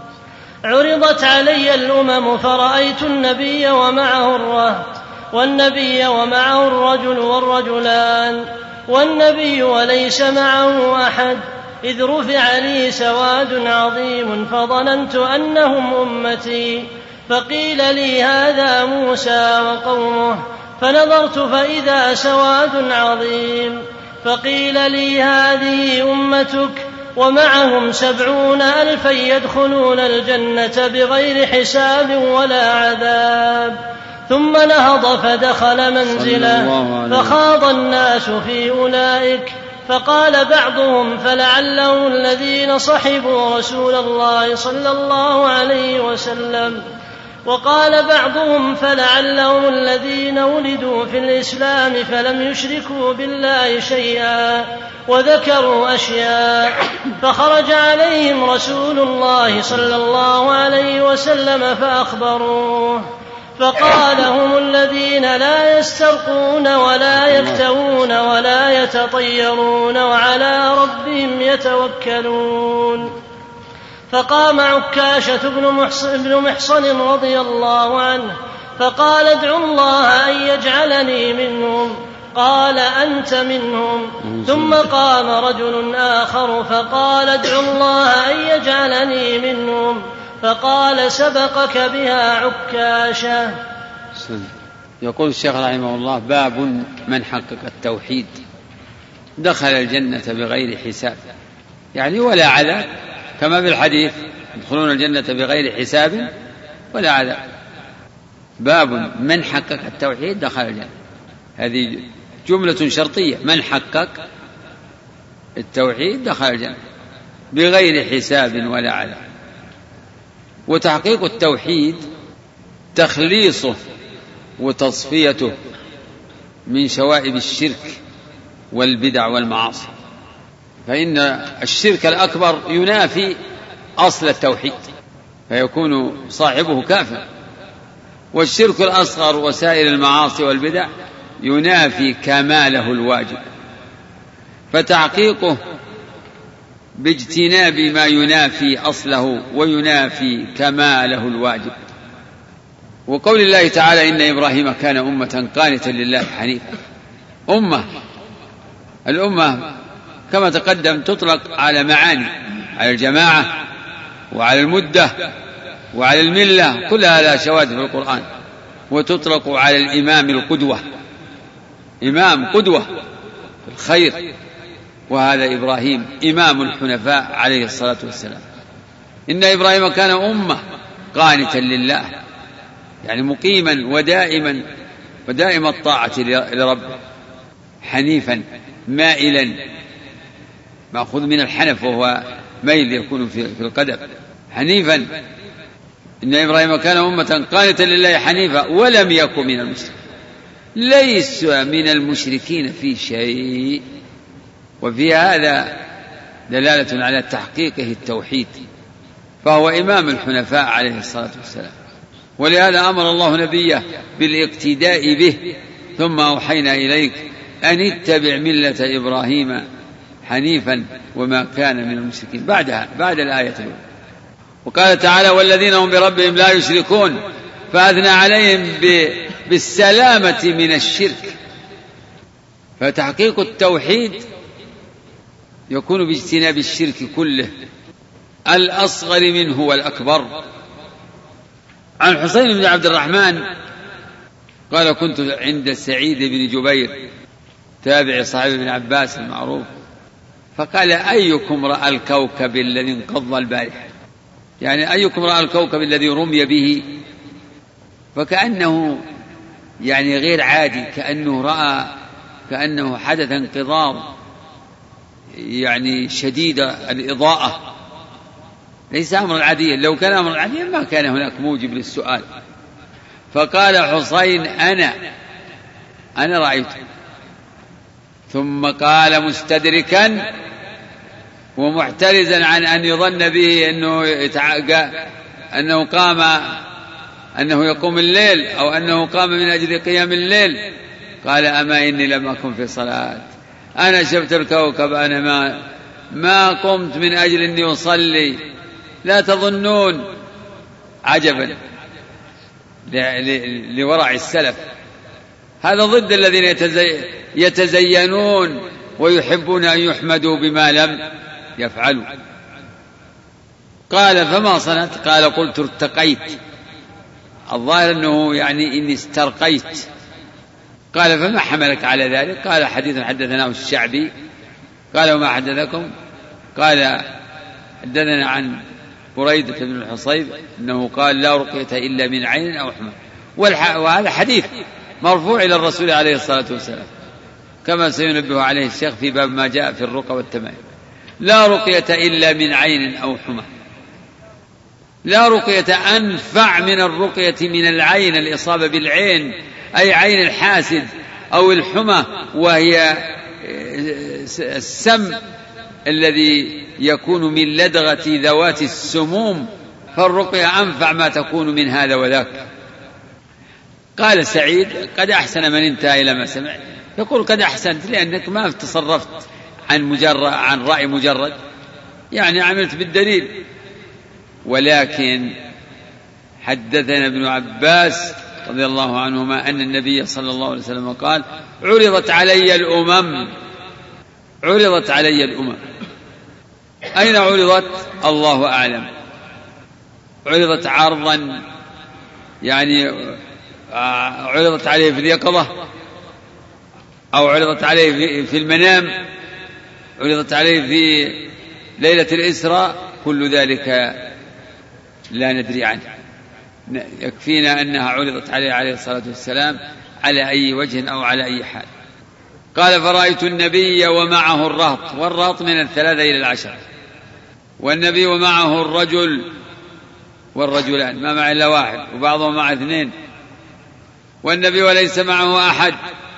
عرضت علي الأمم فرأيت النبي ومعه الرهط، والنبي ومعه الرجل والرجلان، والنبي وليس معه أحد، إذ رفع لي سواد عظيم فظننت أنهم أمتي، فقيل لي: هذا موسى وقومه. فنظرت فإذا سواد عظيم، فقيل لي: هذه أمتك ومعهم سبعون ألفا يدخلون الجنة بغير حساب ولا عذاب. ثم نهض فدخل منزله، فخاض الناس في أولئك، فقال بعضهم: فلعلهم الذين صحبوا رسول الله صلى الله عليه وسلم. وقال بعضهم: فلعلهم الذين ولدوا في الإسلام فلم يشركوا بالله شيئا، وذكروا أشياء. فخرج عليهم رسول الله صلى الله عليه وسلم فأخبروه، فقال: هم الذين لا يسترقون ولا يكتوون ولا يتطيرون وعلى ربهم يتوكلون. فقام عكاشة بن محصن رضي الله عنه فقال: ادعوا الله أن يجعلني منهم. قال: أنت منهم. ثم قام رجل آخر فقال: ادعوا الله أن يجعلني منهم. فقال: سبقك بها عكاشة. يقول الشيخ رحمه الله: باب من حقق التوحيد دخل الجنة بغير حساب، يعني ولا عذاب، كما في الحديث: يدخلون الجنة بغير حساب ولا عذاب. باب من حقق التوحيد دخل الجنة. هذه جملة شرطية، من حقق التوحيد دخل الجنة بغير حساب ولا عذاب. وتحقيق التوحيد تخليصه وتصفيته من شوائب الشرك والبدع والمعاصي، فإن الشرك الأكبر ينافي أصل التوحيد فيكون صاحبه كافر، والشرك الأصغر وسائر المعاصي والبدع ينافي كماله الواجب، فتحقيقه باجتناب ما ينافي أصله وينافي كماله الواجب. وقول الله تعالى إن إبراهيم كان أمة قانتا لله حنيفا. أمة، الأمة كما تقدم تطلق على معاني، على الجماعة وعلى المدة وعلى الملة، كلها لها شواهد في القرآن. وتطلق على الإمام القدوة، إمام قدوة في الخير، وهذا إبراهيم إمام الحنفاء عليه الصلاة والسلام. إن إبراهيم كان أمة قانتا لله، يعني مقيما ودائما ودائم الطاعة لربه، حنيفا مائلا، مأخوذ من الحنف وهو ميل يكون في القدم، حنيفا. إن إبراهيم كان أمة قانتا لله حنيفا ولم يكن من المشركين، ليس من المشركين في شيء. وفي هذا دلالة على تحقيقه التوحيد، فهو إمام الحنفاء عليه الصلاة والسلام. ولهذا أمر الله نبيه بالاقتداء به، ثم أوحينا إليك أن اتبع ملة إبراهيم حنيفا وما كان من المشركين، بعدها بعد الآية الأولى. وقال تعالى والذين هم بربهم لا يشركون، فأثنى عليهم بالسلامة من الشرك. فتحقيق التوحيد يكون باجتناب الشرك كله، الأصغر منه والأكبر. عن حسين بن عبد الرحمن قال كنت عند سعيد بن جبير تابع صاحب ابن عباس المعروف، فقال أيكم رأى الكوكب الذي انقض البارحة، يعني أيكم رأى الكوكب الذي رمي به، فكأنه يعني غير عادي، كأنه رأى كأنه حدث انقضاض يعني شديد الإضاءة، ليس أمرا عاديا. لو كان أمرا عاديا ما كان هناك موجب للسؤال. فقال حسين أنا أنا رأيته. ثم قال مستدركا ومحترزا عن أن يظن به أنه, أنه قام أنه يقوم الليل أو أنه قام من أجل قيام الليل، قال أما إني لم أكن في صلاة، أنا شفت الكوكب، أنا ما ما قمت من أجل أني أصلي، لا تظنون. عجبا لورع السلف، هذا ضد الذين يتزينون ويحبون أن يحمدوا بما لم يفعلوا. قال فما صنعت؟ قال قلت ارتقيت، الظاهر أنه يعني إني استرقيت. قال فما حملك على ذلك؟ قال حديث حدثناه الشعبي. قال وما حدثكم؟ قال حدثنا عن بريدة بن الحصيب أنه قال لا رقية إلا من عين أو حمى، وهذا حديث مرفوع إلى الرسول عليه الصلاة والسلام، كما سينبه عليه الشيخ في باب ما جاء في الرقى والتمائم. لا رقية إلا من عين أو حمى، لا رقية أنفع من الرقية من العين، الإصابة بالعين أي عين الحاسد، أو الحمى وهي السم الذي يكون من لدغة ذوات السموم، فالرقية أنفع ما تكون من هذا وذاك. قال سعيد قد أحسن من انتهى إلى ما سمع. يقول قد أحسنت لأنك ما تصرفت عن مجرد عن رأي مجرد، يعني عملت بالدليل. ولكن حدثنا ابن عباس رضي الله عنهما أن النبي صلى الله عليه وسلم قال عرضت علي الأمم، عرضت علي الأمم. أين عرضت؟ الله أعلم. عرضت عرضا يعني عرضت عليه في اليقظة، أو عرضت عليه في المنام، عرضت عليه في ليلة الإسراء، كل ذلك لا ندري عنه. يكفينا أنها عرضت عليه عليه الصلاة والسلام على أي وجه أو على أي حال. قال فرأيت النبي ومعه الرهط، والرهط من الثلاثة إلى العشر، والنبي ومعه الرجل والرجلان، ما مع إلا واحد، وبعضهم مع اثنين، والنبي وليس معه أحد.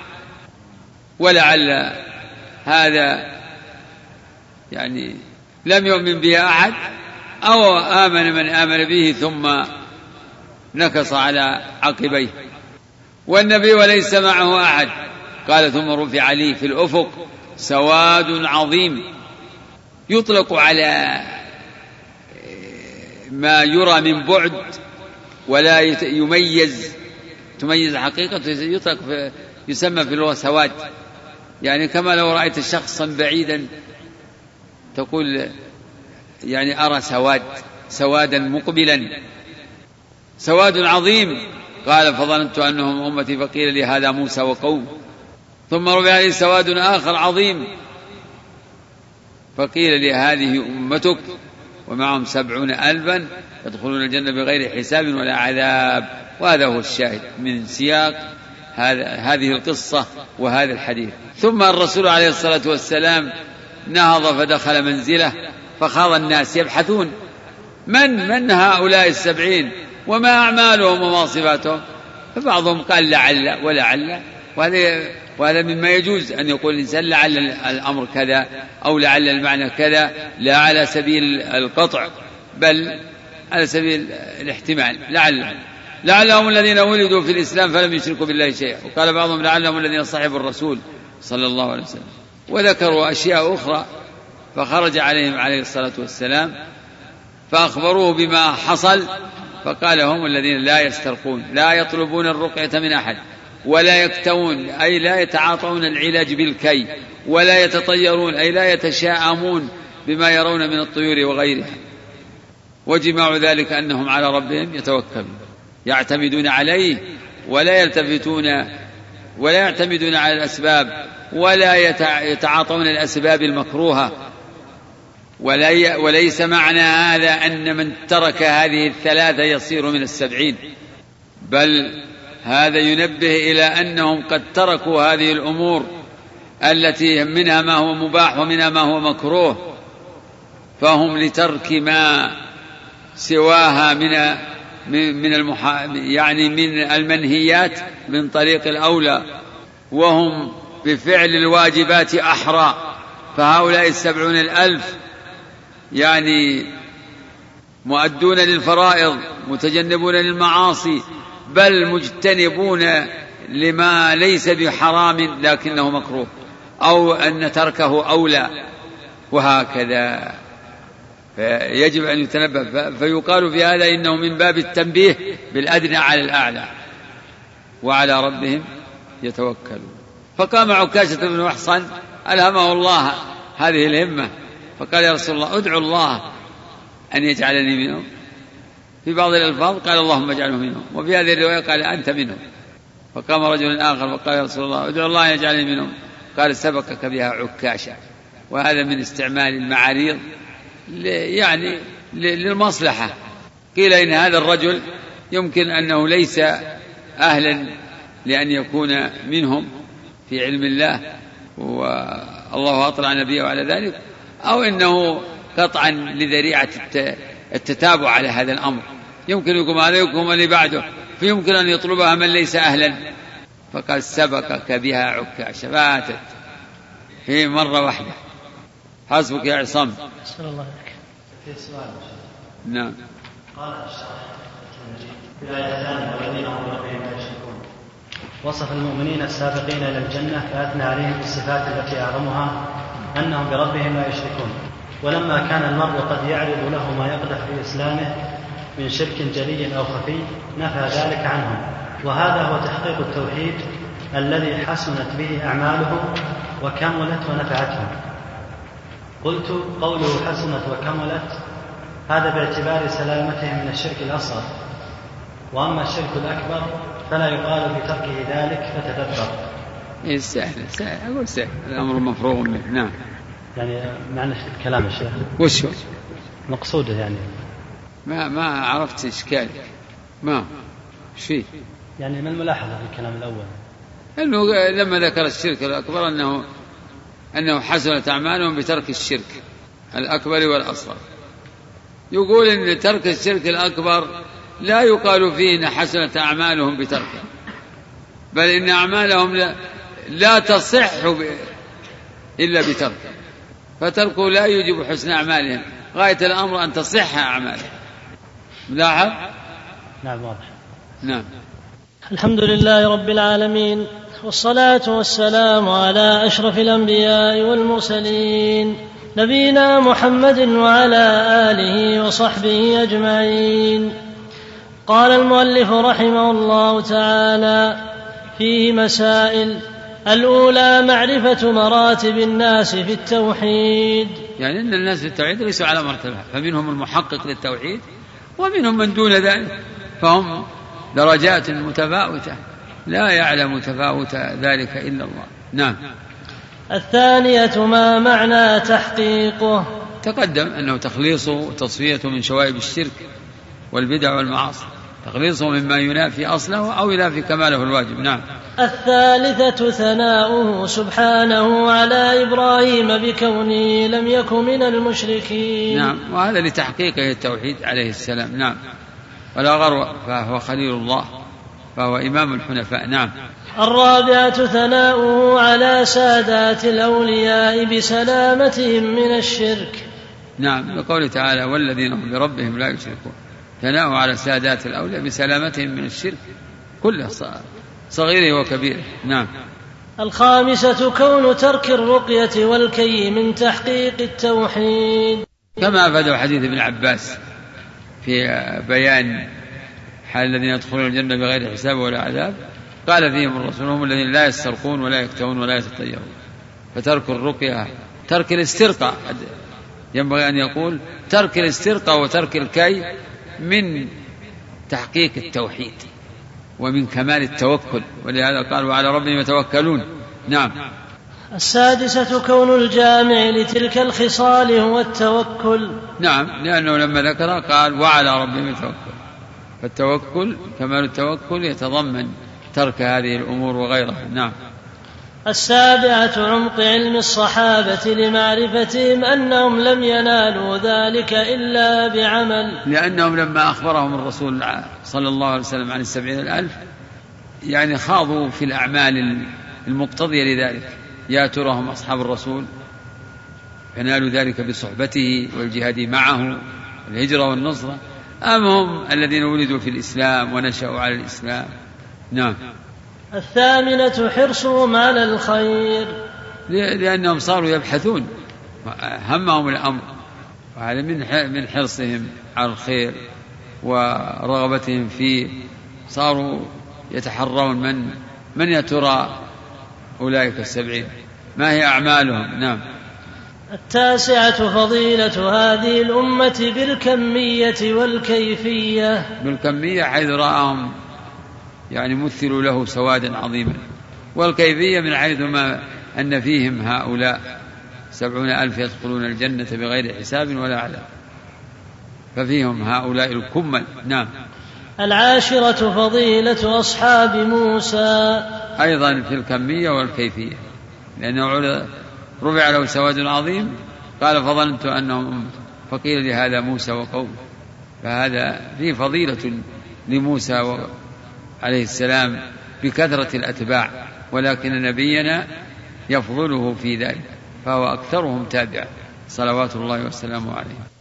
ولعل هذا يعني لم يؤمن به أحد، أو آمن من آمن به ثم نكص على عقبيه. والنبي وليس معه أحد. قال ثم رفع لي في الأفق سواد عظيم، يطلق على ما يرى من بعد ولا يميز تميز حقيقة، يطلق في يسمى في اللغة سواد، يعني كما لو رأيت شخصا بعيدا تقول يعني أرى سواد، سوادا مقبلا، سواد عظيم. قال فظننت أنهم أمتي، فقيل لي هذا موسى وقوم. ثم رفع لي سواد آخر عظيم، فقيل لي هذه أمتك ومعهم سبعون ألفا يدخلون الجنة بغير حساب ولا عذاب. وهذا هو الشاهد من سياق هذه القصة وهذا الحديث. ثم الرسول عليه الصلاة والسلام نهض فدخل منزله، فخاض الناس يبحثون من من هؤلاء السبعين وما أعمالهم وما صفاتهم. فبعضهم قال لعل ولعل، وهذا مما يجوز أن يقول الإنسان لعل الأمر كذا أو لعل المعنى كذا، لا على سبيل القطع بل على سبيل الاحتمال. لعل لعلهم الذين ولدوا في الإسلام فلم يشركوا بالله شيئا. وقال بعضهم لعلهم الذين صحبوا الرسول صلى الله عليه وسلم. وذكروا أشياء أخرى، فخرج عليهم عليه الصلاة والسلام فأخبروه بما حصل، فقال هم الذين لا يسترقون، لا يطلبون الرقية من أحد، ولا يكتوون أي لا يتعاطون العلاج بالكي، ولا يتطيرون أي لا يتشاءمون بما يرون من الطيور وغيرها. وجماع ذلك أنهم على ربهم يتوكلون، يعتمدون عليه ولا يلتفتون ولا يعتمدون على الأسباب، ولا يتعاطون الأسباب المكروهة. وليس معنى هذا أن من ترك هذه الثلاثة يصير من السبعين، بل هذا ينبه إلى أنهم قد تركوا هذه الأمور التي منها ما هو مباح ومنها ما هو مكروه، فهم لترك ما سواها من من المح... يعني من المنهيات من طريق الأولى، وهم بفعل الواجبات أحرى. فهؤلاء السبعون الألف يعني مؤدون للفرائض، متجنبون للمعاصي، بل مجتنبون لما ليس بحرام لكنه مكروه، أو أن تركه أولى، وهكذا. فيجب أن يتنبه. فيقال في هذا إنه من باب التنبيه بالأدنى على الأعلى، وعلى ربهم يتوكلون. فقام عكاشة بن محصن ألهمه الله هذه الهمة، فقال يا رسول الله ادعو الله أن يجعلني منهم. في بعض الألفاظ قال اللهم اجعله منهم، وفي هذه الرواية قال أنت منهم. فقام رجل آخر فقال يا رسول الله ادعو الله أن يجعلني منهم، قال سبقك بها عكاشة. وهذا من استعمال المعاريض يعني للمصلحة. قيل إن هذا الرجل يمكن أنه ليس أهلا لأن يكون منهم في علم الله، والله أطلع نبيه على ذلك، أو إنه قطعا لذريعة التتابع على هذا الأمر، يمكن يكون عليكم اللي بعده، فيمكن أن يطلبها من ليس أهلا. فقال سبقك بها عكاشة، فاتت في مرة واحدة. حسبك يا عصام. أسأل الله لك. في سؤال. نعم. قال الشرح في الآيتان والذين هم بربهم لا يشركون، وصف المؤمنين السابقين إلى الجنة فأثنى عليهم بالصفات التي أعظمها أنهم بربهم لا يشركون. ولما كان المرء قد يعرض له ما يقدح في إسلامه من شرك جلي أو خفي نفى ذلك عنهم، وهذا هو تحقيق التوحيد الذي حسنت به أعمالهم وكملت ونفعتهم. قلت قوله حسنت وكملت هذا باعتبار سلامتهم من الشرك الأصغر، وأما الشرك الأكبر فلا يقال بتركه ذلك فتدبر. إيه سهل سهل أقول سهل، الأمر مفروغ منه. نعم. يعني معنى الكلام الشيخ وش مقصوده يعني ما ما عرفت إشكالك. ما شيء يعني ما الملاحظة في الكلام الأول؟ أنه لما ذكر الشرك الأكبر أنه أنه حسنت أعمالهم بترك الشرك الأكبر والأصغر. يقول إن ترك الشرك الأكبر لا يقال فيه إن حسنت أعمالهم بتركه، بل إن أعمالهم لا, لا تصح إلا بتركه، فتركه لا يوجب حسن أعمالهم، غاية الأمر أن تصح أعمالهم. ملاحظ؟ نعم واضح. نعم. الحمد لله رب العالمين، والصلاة والسلام على أشرف الأنبياء والمرسلين نبينا محمد وعلى آله وصحبه أجمعين. قال المؤلف رحمه الله تعالى: فيه مسائل. الأولى معرفة مراتب الناس في التوحيد، يعني أن الناس في التوحيد ليسوا على مرتبة، فمنهم المحقق للتوحيد ومنهم من دون ذلك، فهم درجات متفاوتة لا يعلم تفاوت ذلك إلا الله. نعم. الثانية ما معنى تحقيقه؟ تقدم أنه تخليصه وتصفيته من شوائب الشرك والبدع والمعاصي، تخليصه مما ينافي أصله أو ينافي كماله الواجب. نعم. الثالثة ثناؤه سبحانه على إبراهيم بكونه لم يكن من المشركين. نعم، وهذا لتحقيقه التوحيد عليه السلام. نعم. ولا غرو، فهو خليل الله، فهو إمام الحنفاء. نعم. الرابعة ثناؤه على سادات الأولياء بسلامتهم من الشرك. نعم، بقوله تعالى: والذين هم بربهم لا يشركون. ثناؤه على سادات الأولياء بسلامتهم من الشرك كله، صغيره وكبيره. نعم. الخامسة كون ترك الرقية والكي من تحقيق التوحيد، كما أفاد حديث ابن عباس في بيان حال الذين يدخلون الجنة بغير حساب ولا عذاب. قال فيهم الرسول: هم الذين لا يسترقون ولا يكتوون ولا يتطيرون. فترك الرقية، ترك الاسترقاء، ينبغي أن يقول ترك الاسترقاء وترك الكي من تحقيق التوحيد ومن كمال التوكل، ولهذا قال: وعلى ربهم يتوكلون. نعم. السادسة كون الجامع لتلك الخصال هو التوكل. نعم، لأنه لما ذكر قال: وعلى ربهم يتوكل، فالتوكل كمال التوكل يتضمن ترك هذه الأمور وغيرها. نعم. السابعة عمق علم الصحابة لمعرفتهم أنهم لم ينالوا ذلك إلا بعمل، لأنهم لما أخبرهم الرسول صلى الله عليه وسلم عن السبعين الألف يعني خاضوا في الأعمال المقتضية لذلك. يا تراهم أصحاب الرسول فنالوا ذلك بصحبته والجهاد معه والهجرة والنصرة، أم هم الذين ولدوا في الإسلام ونشأوا على الإسلام؟ نعم. الثامنة حرصهم على الخير، لأنهم صاروا يبحثون، همهم الأمر، وهذا من حرصهم على الخير ورغبتهم فيه، صاروا يتحرون من من يترى أولئك السبعين، ما هي أعمالهم. نعم. التاسعة فضيلة هذه الأمة بالكمية والكيفية، بالكمية حيث رأهم يعني مثلوا له سوادا عظيما، والكيفية من حيث ما أن فيهم هؤلاء سبعون ألف يدخلون الجنة بغير حساب ولا عذاب، ففيهم هؤلاء الكمل. نعم. العاشرة فضيلة أصحاب موسى، أيضا في الكمية والكيفية، لأنه رفع له سواد عظيم، قال: فظننت أنهم أمة، فقيل لهذا موسى وقومه، فهذا فيه فضيلة لموسى عليه السلام بكثرة الأتباع، ولكن نبينا يفضله في ذلك، فهو أكثرهم تابعا صلوات الله وسلامه عليه.